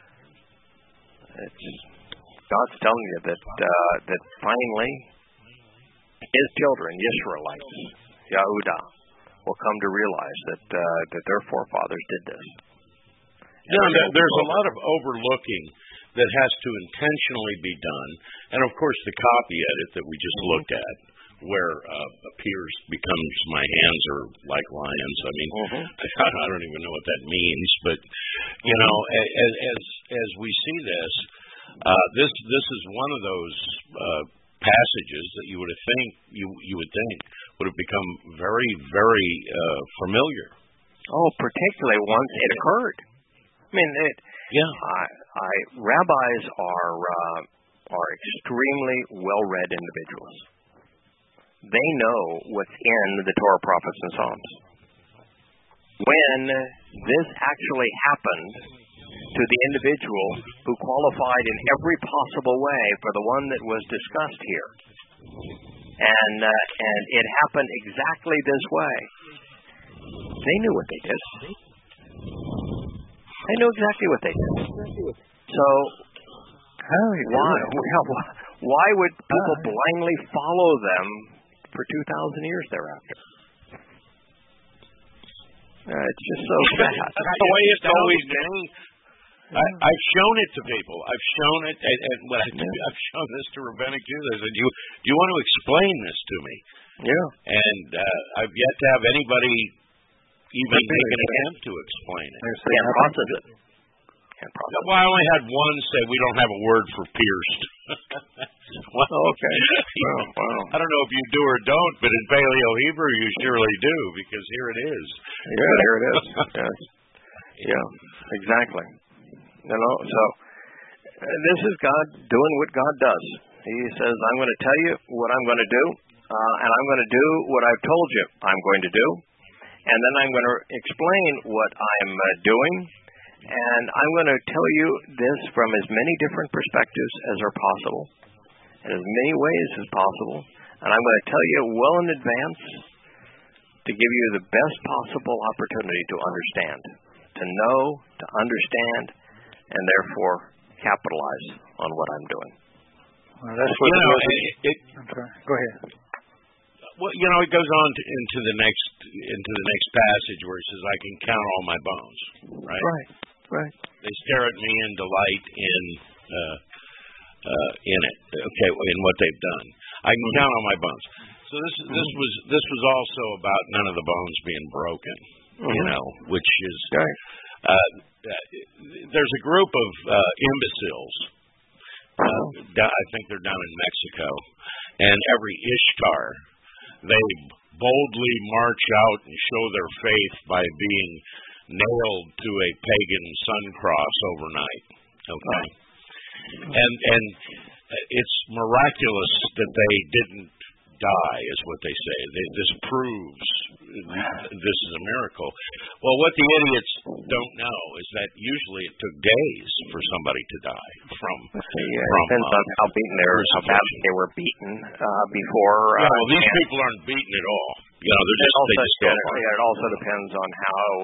it's God's telling you that finally his children, Yisraelites, Yehudah, will come to realize that their forefathers did this. There's a lot of overlooking that has to intentionally be done, and of course the copy edit that we just looked at, where appears becomes my hands are like lions. I mean, I don't even know what that means, but you know, as we see this, this is one of those passages that you would think would have become very, very familiar. Oh, particularly once it occurred. I mean, rabbis are extremely well-read individuals. They know what's in the Torah, prophets, and Psalms. When this actually happened to the individual who qualified in every possible way for the one that was discussed here, and it happened exactly this way, they knew what they did. They knew exactly what they did. So, why would people blindly follow them for 2,000 years thereafter? It's just so sad. That's the way it's always been. I've shown it to people. I've shown it, and when I've shown this to rabbinic Jews. I said, "Do you want to explain this to me?" Yeah. And I've yet to have anybody even make an attempt to explain it. Can't process it. Well, I only had one say we don't have a word for pierced. Okay. Wow. I don't know if you do or don't, but in Paleo Hebrew you surely do, because here it is. Yeah, here it is. Yes. Yeah, exactly. So this is God doing what God does. He says, I'm going to tell you what I'm going to do, and I'm going to do what I've told you I'm going to do, and then I'm going to explain what I'm doing, and I'm going to tell you this from as many different perspectives as are possible, in as many ways as possible, and I'm going to tell you well in advance to give you the best possible opportunity to understand, to know, to understand, and therefore capitalize on what I'm doing. Well, that's what I'm sorry. Go ahead. Well, it goes on into the next passage where it says, "I can count all my bones." Right. Right. They stare at me in delight in it. Okay, in what they've done. I can count all my bones. So this was also about none of the bones being broken. Which is right. There's a group of imbeciles. I think they're down in Mexico, and every Ishtar, they boldly march out and show their faith by being nailed to a pagan sun cross overnight. Okay, and it's miraculous that they didn't die, is what they say. This proves this is a miracle. Well, what the idiots don't know is that usually it took days for somebody to die from. Depends on how beaten how badly they were beaten before. Well, these people aren't beaten at all. It also depends on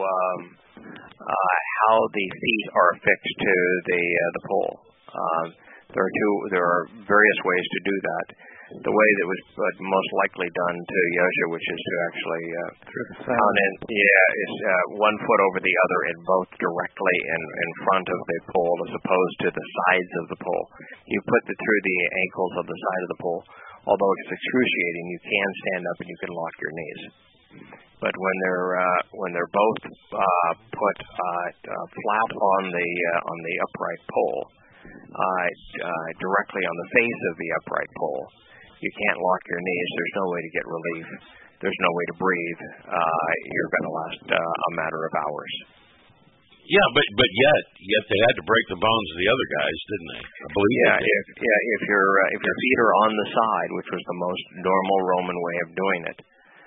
how the feet are affixed to the pole. There are various ways to do that. The way that was most likely done to Yosha, which is to actually count in, is 1 foot over the other and both directly in front of the pole as opposed to the sides of the pole. You put through the ankles of the side of the pole. Although it's excruciating, you can stand up and you can lock your knees. But when they're both put flat on the upright pole, directly on the face of the upright pole, you can't lock your knees. There's no way to get relief. There's no way to breathe. You're going to last a matter of hours. Yeah, but yet they had to break the bones of the other guys, didn't they? I believe. If your feet are on the side, which was the most normal Roman way of doing it,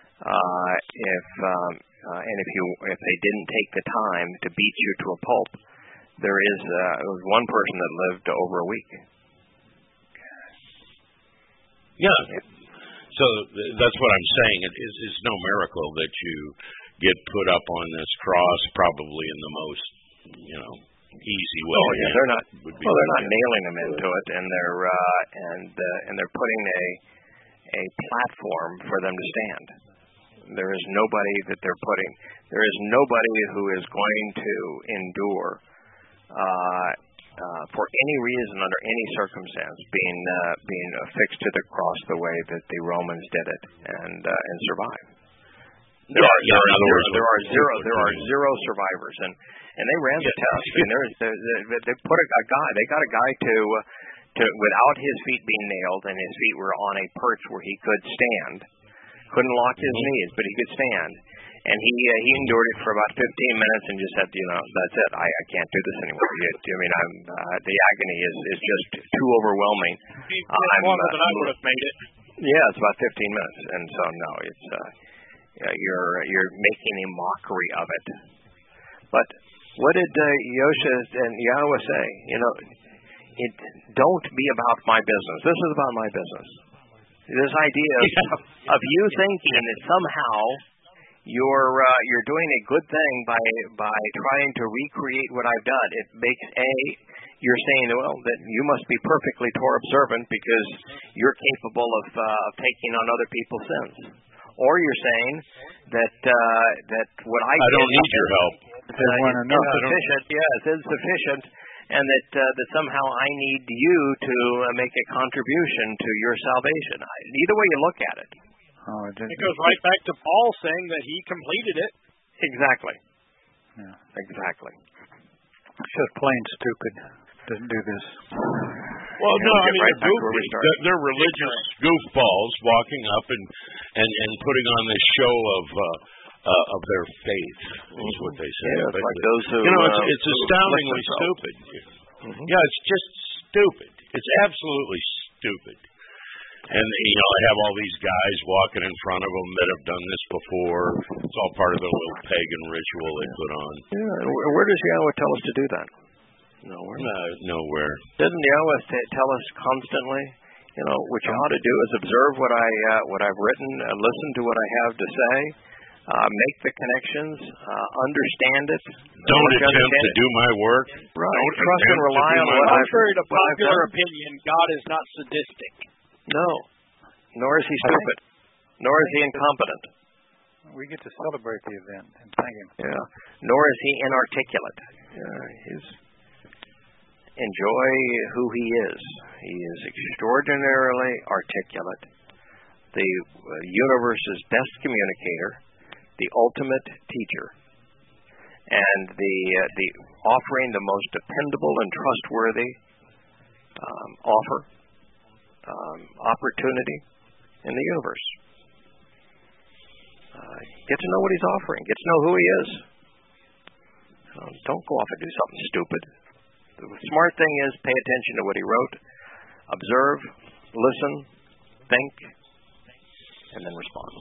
if they didn't take the time to beat you to a pulp, there was one person that lived over a week. Yeah. So that's what I'm saying. It's no miracle that you get put up on this cross, probably in the most, easy way. Oh yeah, they're not nailing them into it, and they're putting a platform for them to stand. There is nobody who is going to endure for any reason, under any circumstance, being affixed to the cross the way that the Romans did it and survive. There are zero survivors, and they ran the test. They put a guy. They got a guy to without his feet being nailed, and his feet were on a perch where he could stand. Couldn't lock his knees, but he could stand. And he endured it for about 15 minutes and just said, that's it. I can't do this anymore. The agony is just too overwhelming. Longer than I would have made it. Yeah, it's about 15 minutes, and so no, it's you're making a mockery of it. But what did Yosha and Yahweh say? Don't be about my business. This is about my business. This idea of you thinking that somehow you're doing a good thing by trying to recreate what I've done. It makes you're saying, that you must be perfectly Torah observant because you're capable of taking on other people's sins, or you're saying that what I don't need your help. It's insufficient, and that somehow I need you to make a contribution to your salvation. Either way you look at it. It goes right back to Paul saying that he completed it. Exactly. Yeah. Exactly. It's just plain stupid. Doesn't do this. Well, no, I mean right they're religious goofballs walking up and putting on this show of their faith. Is what they say. Yeah, it's like those who, it's astoundingly stupid. Mm-hmm. Yeah, it's just stupid. It's absolutely stupid. And I have all these guys walking in front of them that have done this before. It's all part of the little pagan ritual they put on. Yeah. Where does Yahweh tell us to do that? Nowhere. Nowhere. Doesn't Yahweh tell us constantly? What you ought to do is observe what I've written, listen to what I have to say, make the connections, understand it. Don't attempt to do my work. Right. Don't trust and rely on what I've contrary to what I've popular done. opinion, God is not sadistic. No. Nor is he stupid. Nor is he incompetent. We get to celebrate the event and thank him. Yeah. Nor is he inarticulate. He's enjoy who he is. He is extraordinarily articulate. The universe's best communicator, the ultimate teacher, and the offering the most dependable and trustworthy opportunity in the universe. Get to know what he's offering. Get to know who he is. Don't go off and do something stupid. The smart thing is pay attention to what he wrote, observe, listen, think, and then respond.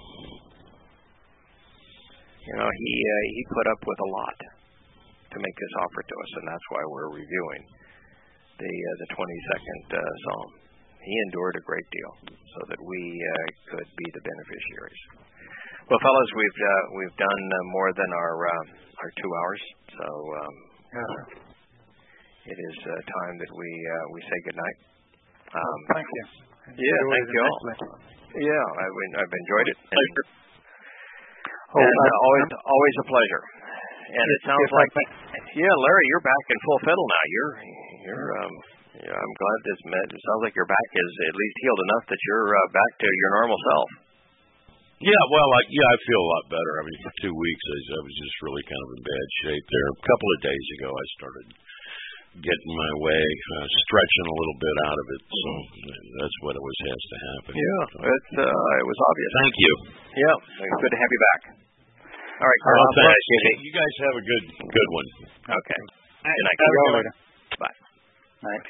He put up with a lot to make this offer to us, and that's why we're reviewing the 22nd Psalm. He endured a great deal so that we could be the beneficiaries. Well, fellas, we've done more than our 2 hours, so it is time that we say goodnight. Thank you. Yeah, thank you all. Yeah, I've enjoyed it. Always a pleasure. And it sounds like, Larry, you're back in full fiddle now. I'm glad this met. It sounds like your back is at least healed enough that you're back to your normal self. Yeah, well, I feel a lot better. I mean, for 2 weeks, I was just really kind of in bad shape there. A couple of days ago, I started getting my way, stretching a little bit out of it. So that's what always has to happen. Yeah, it was obvious. Thank you. Yeah, good to have you back. All right, Carl. Well, thanks. You guys have a good one. Okay. Good night. Bye. Night.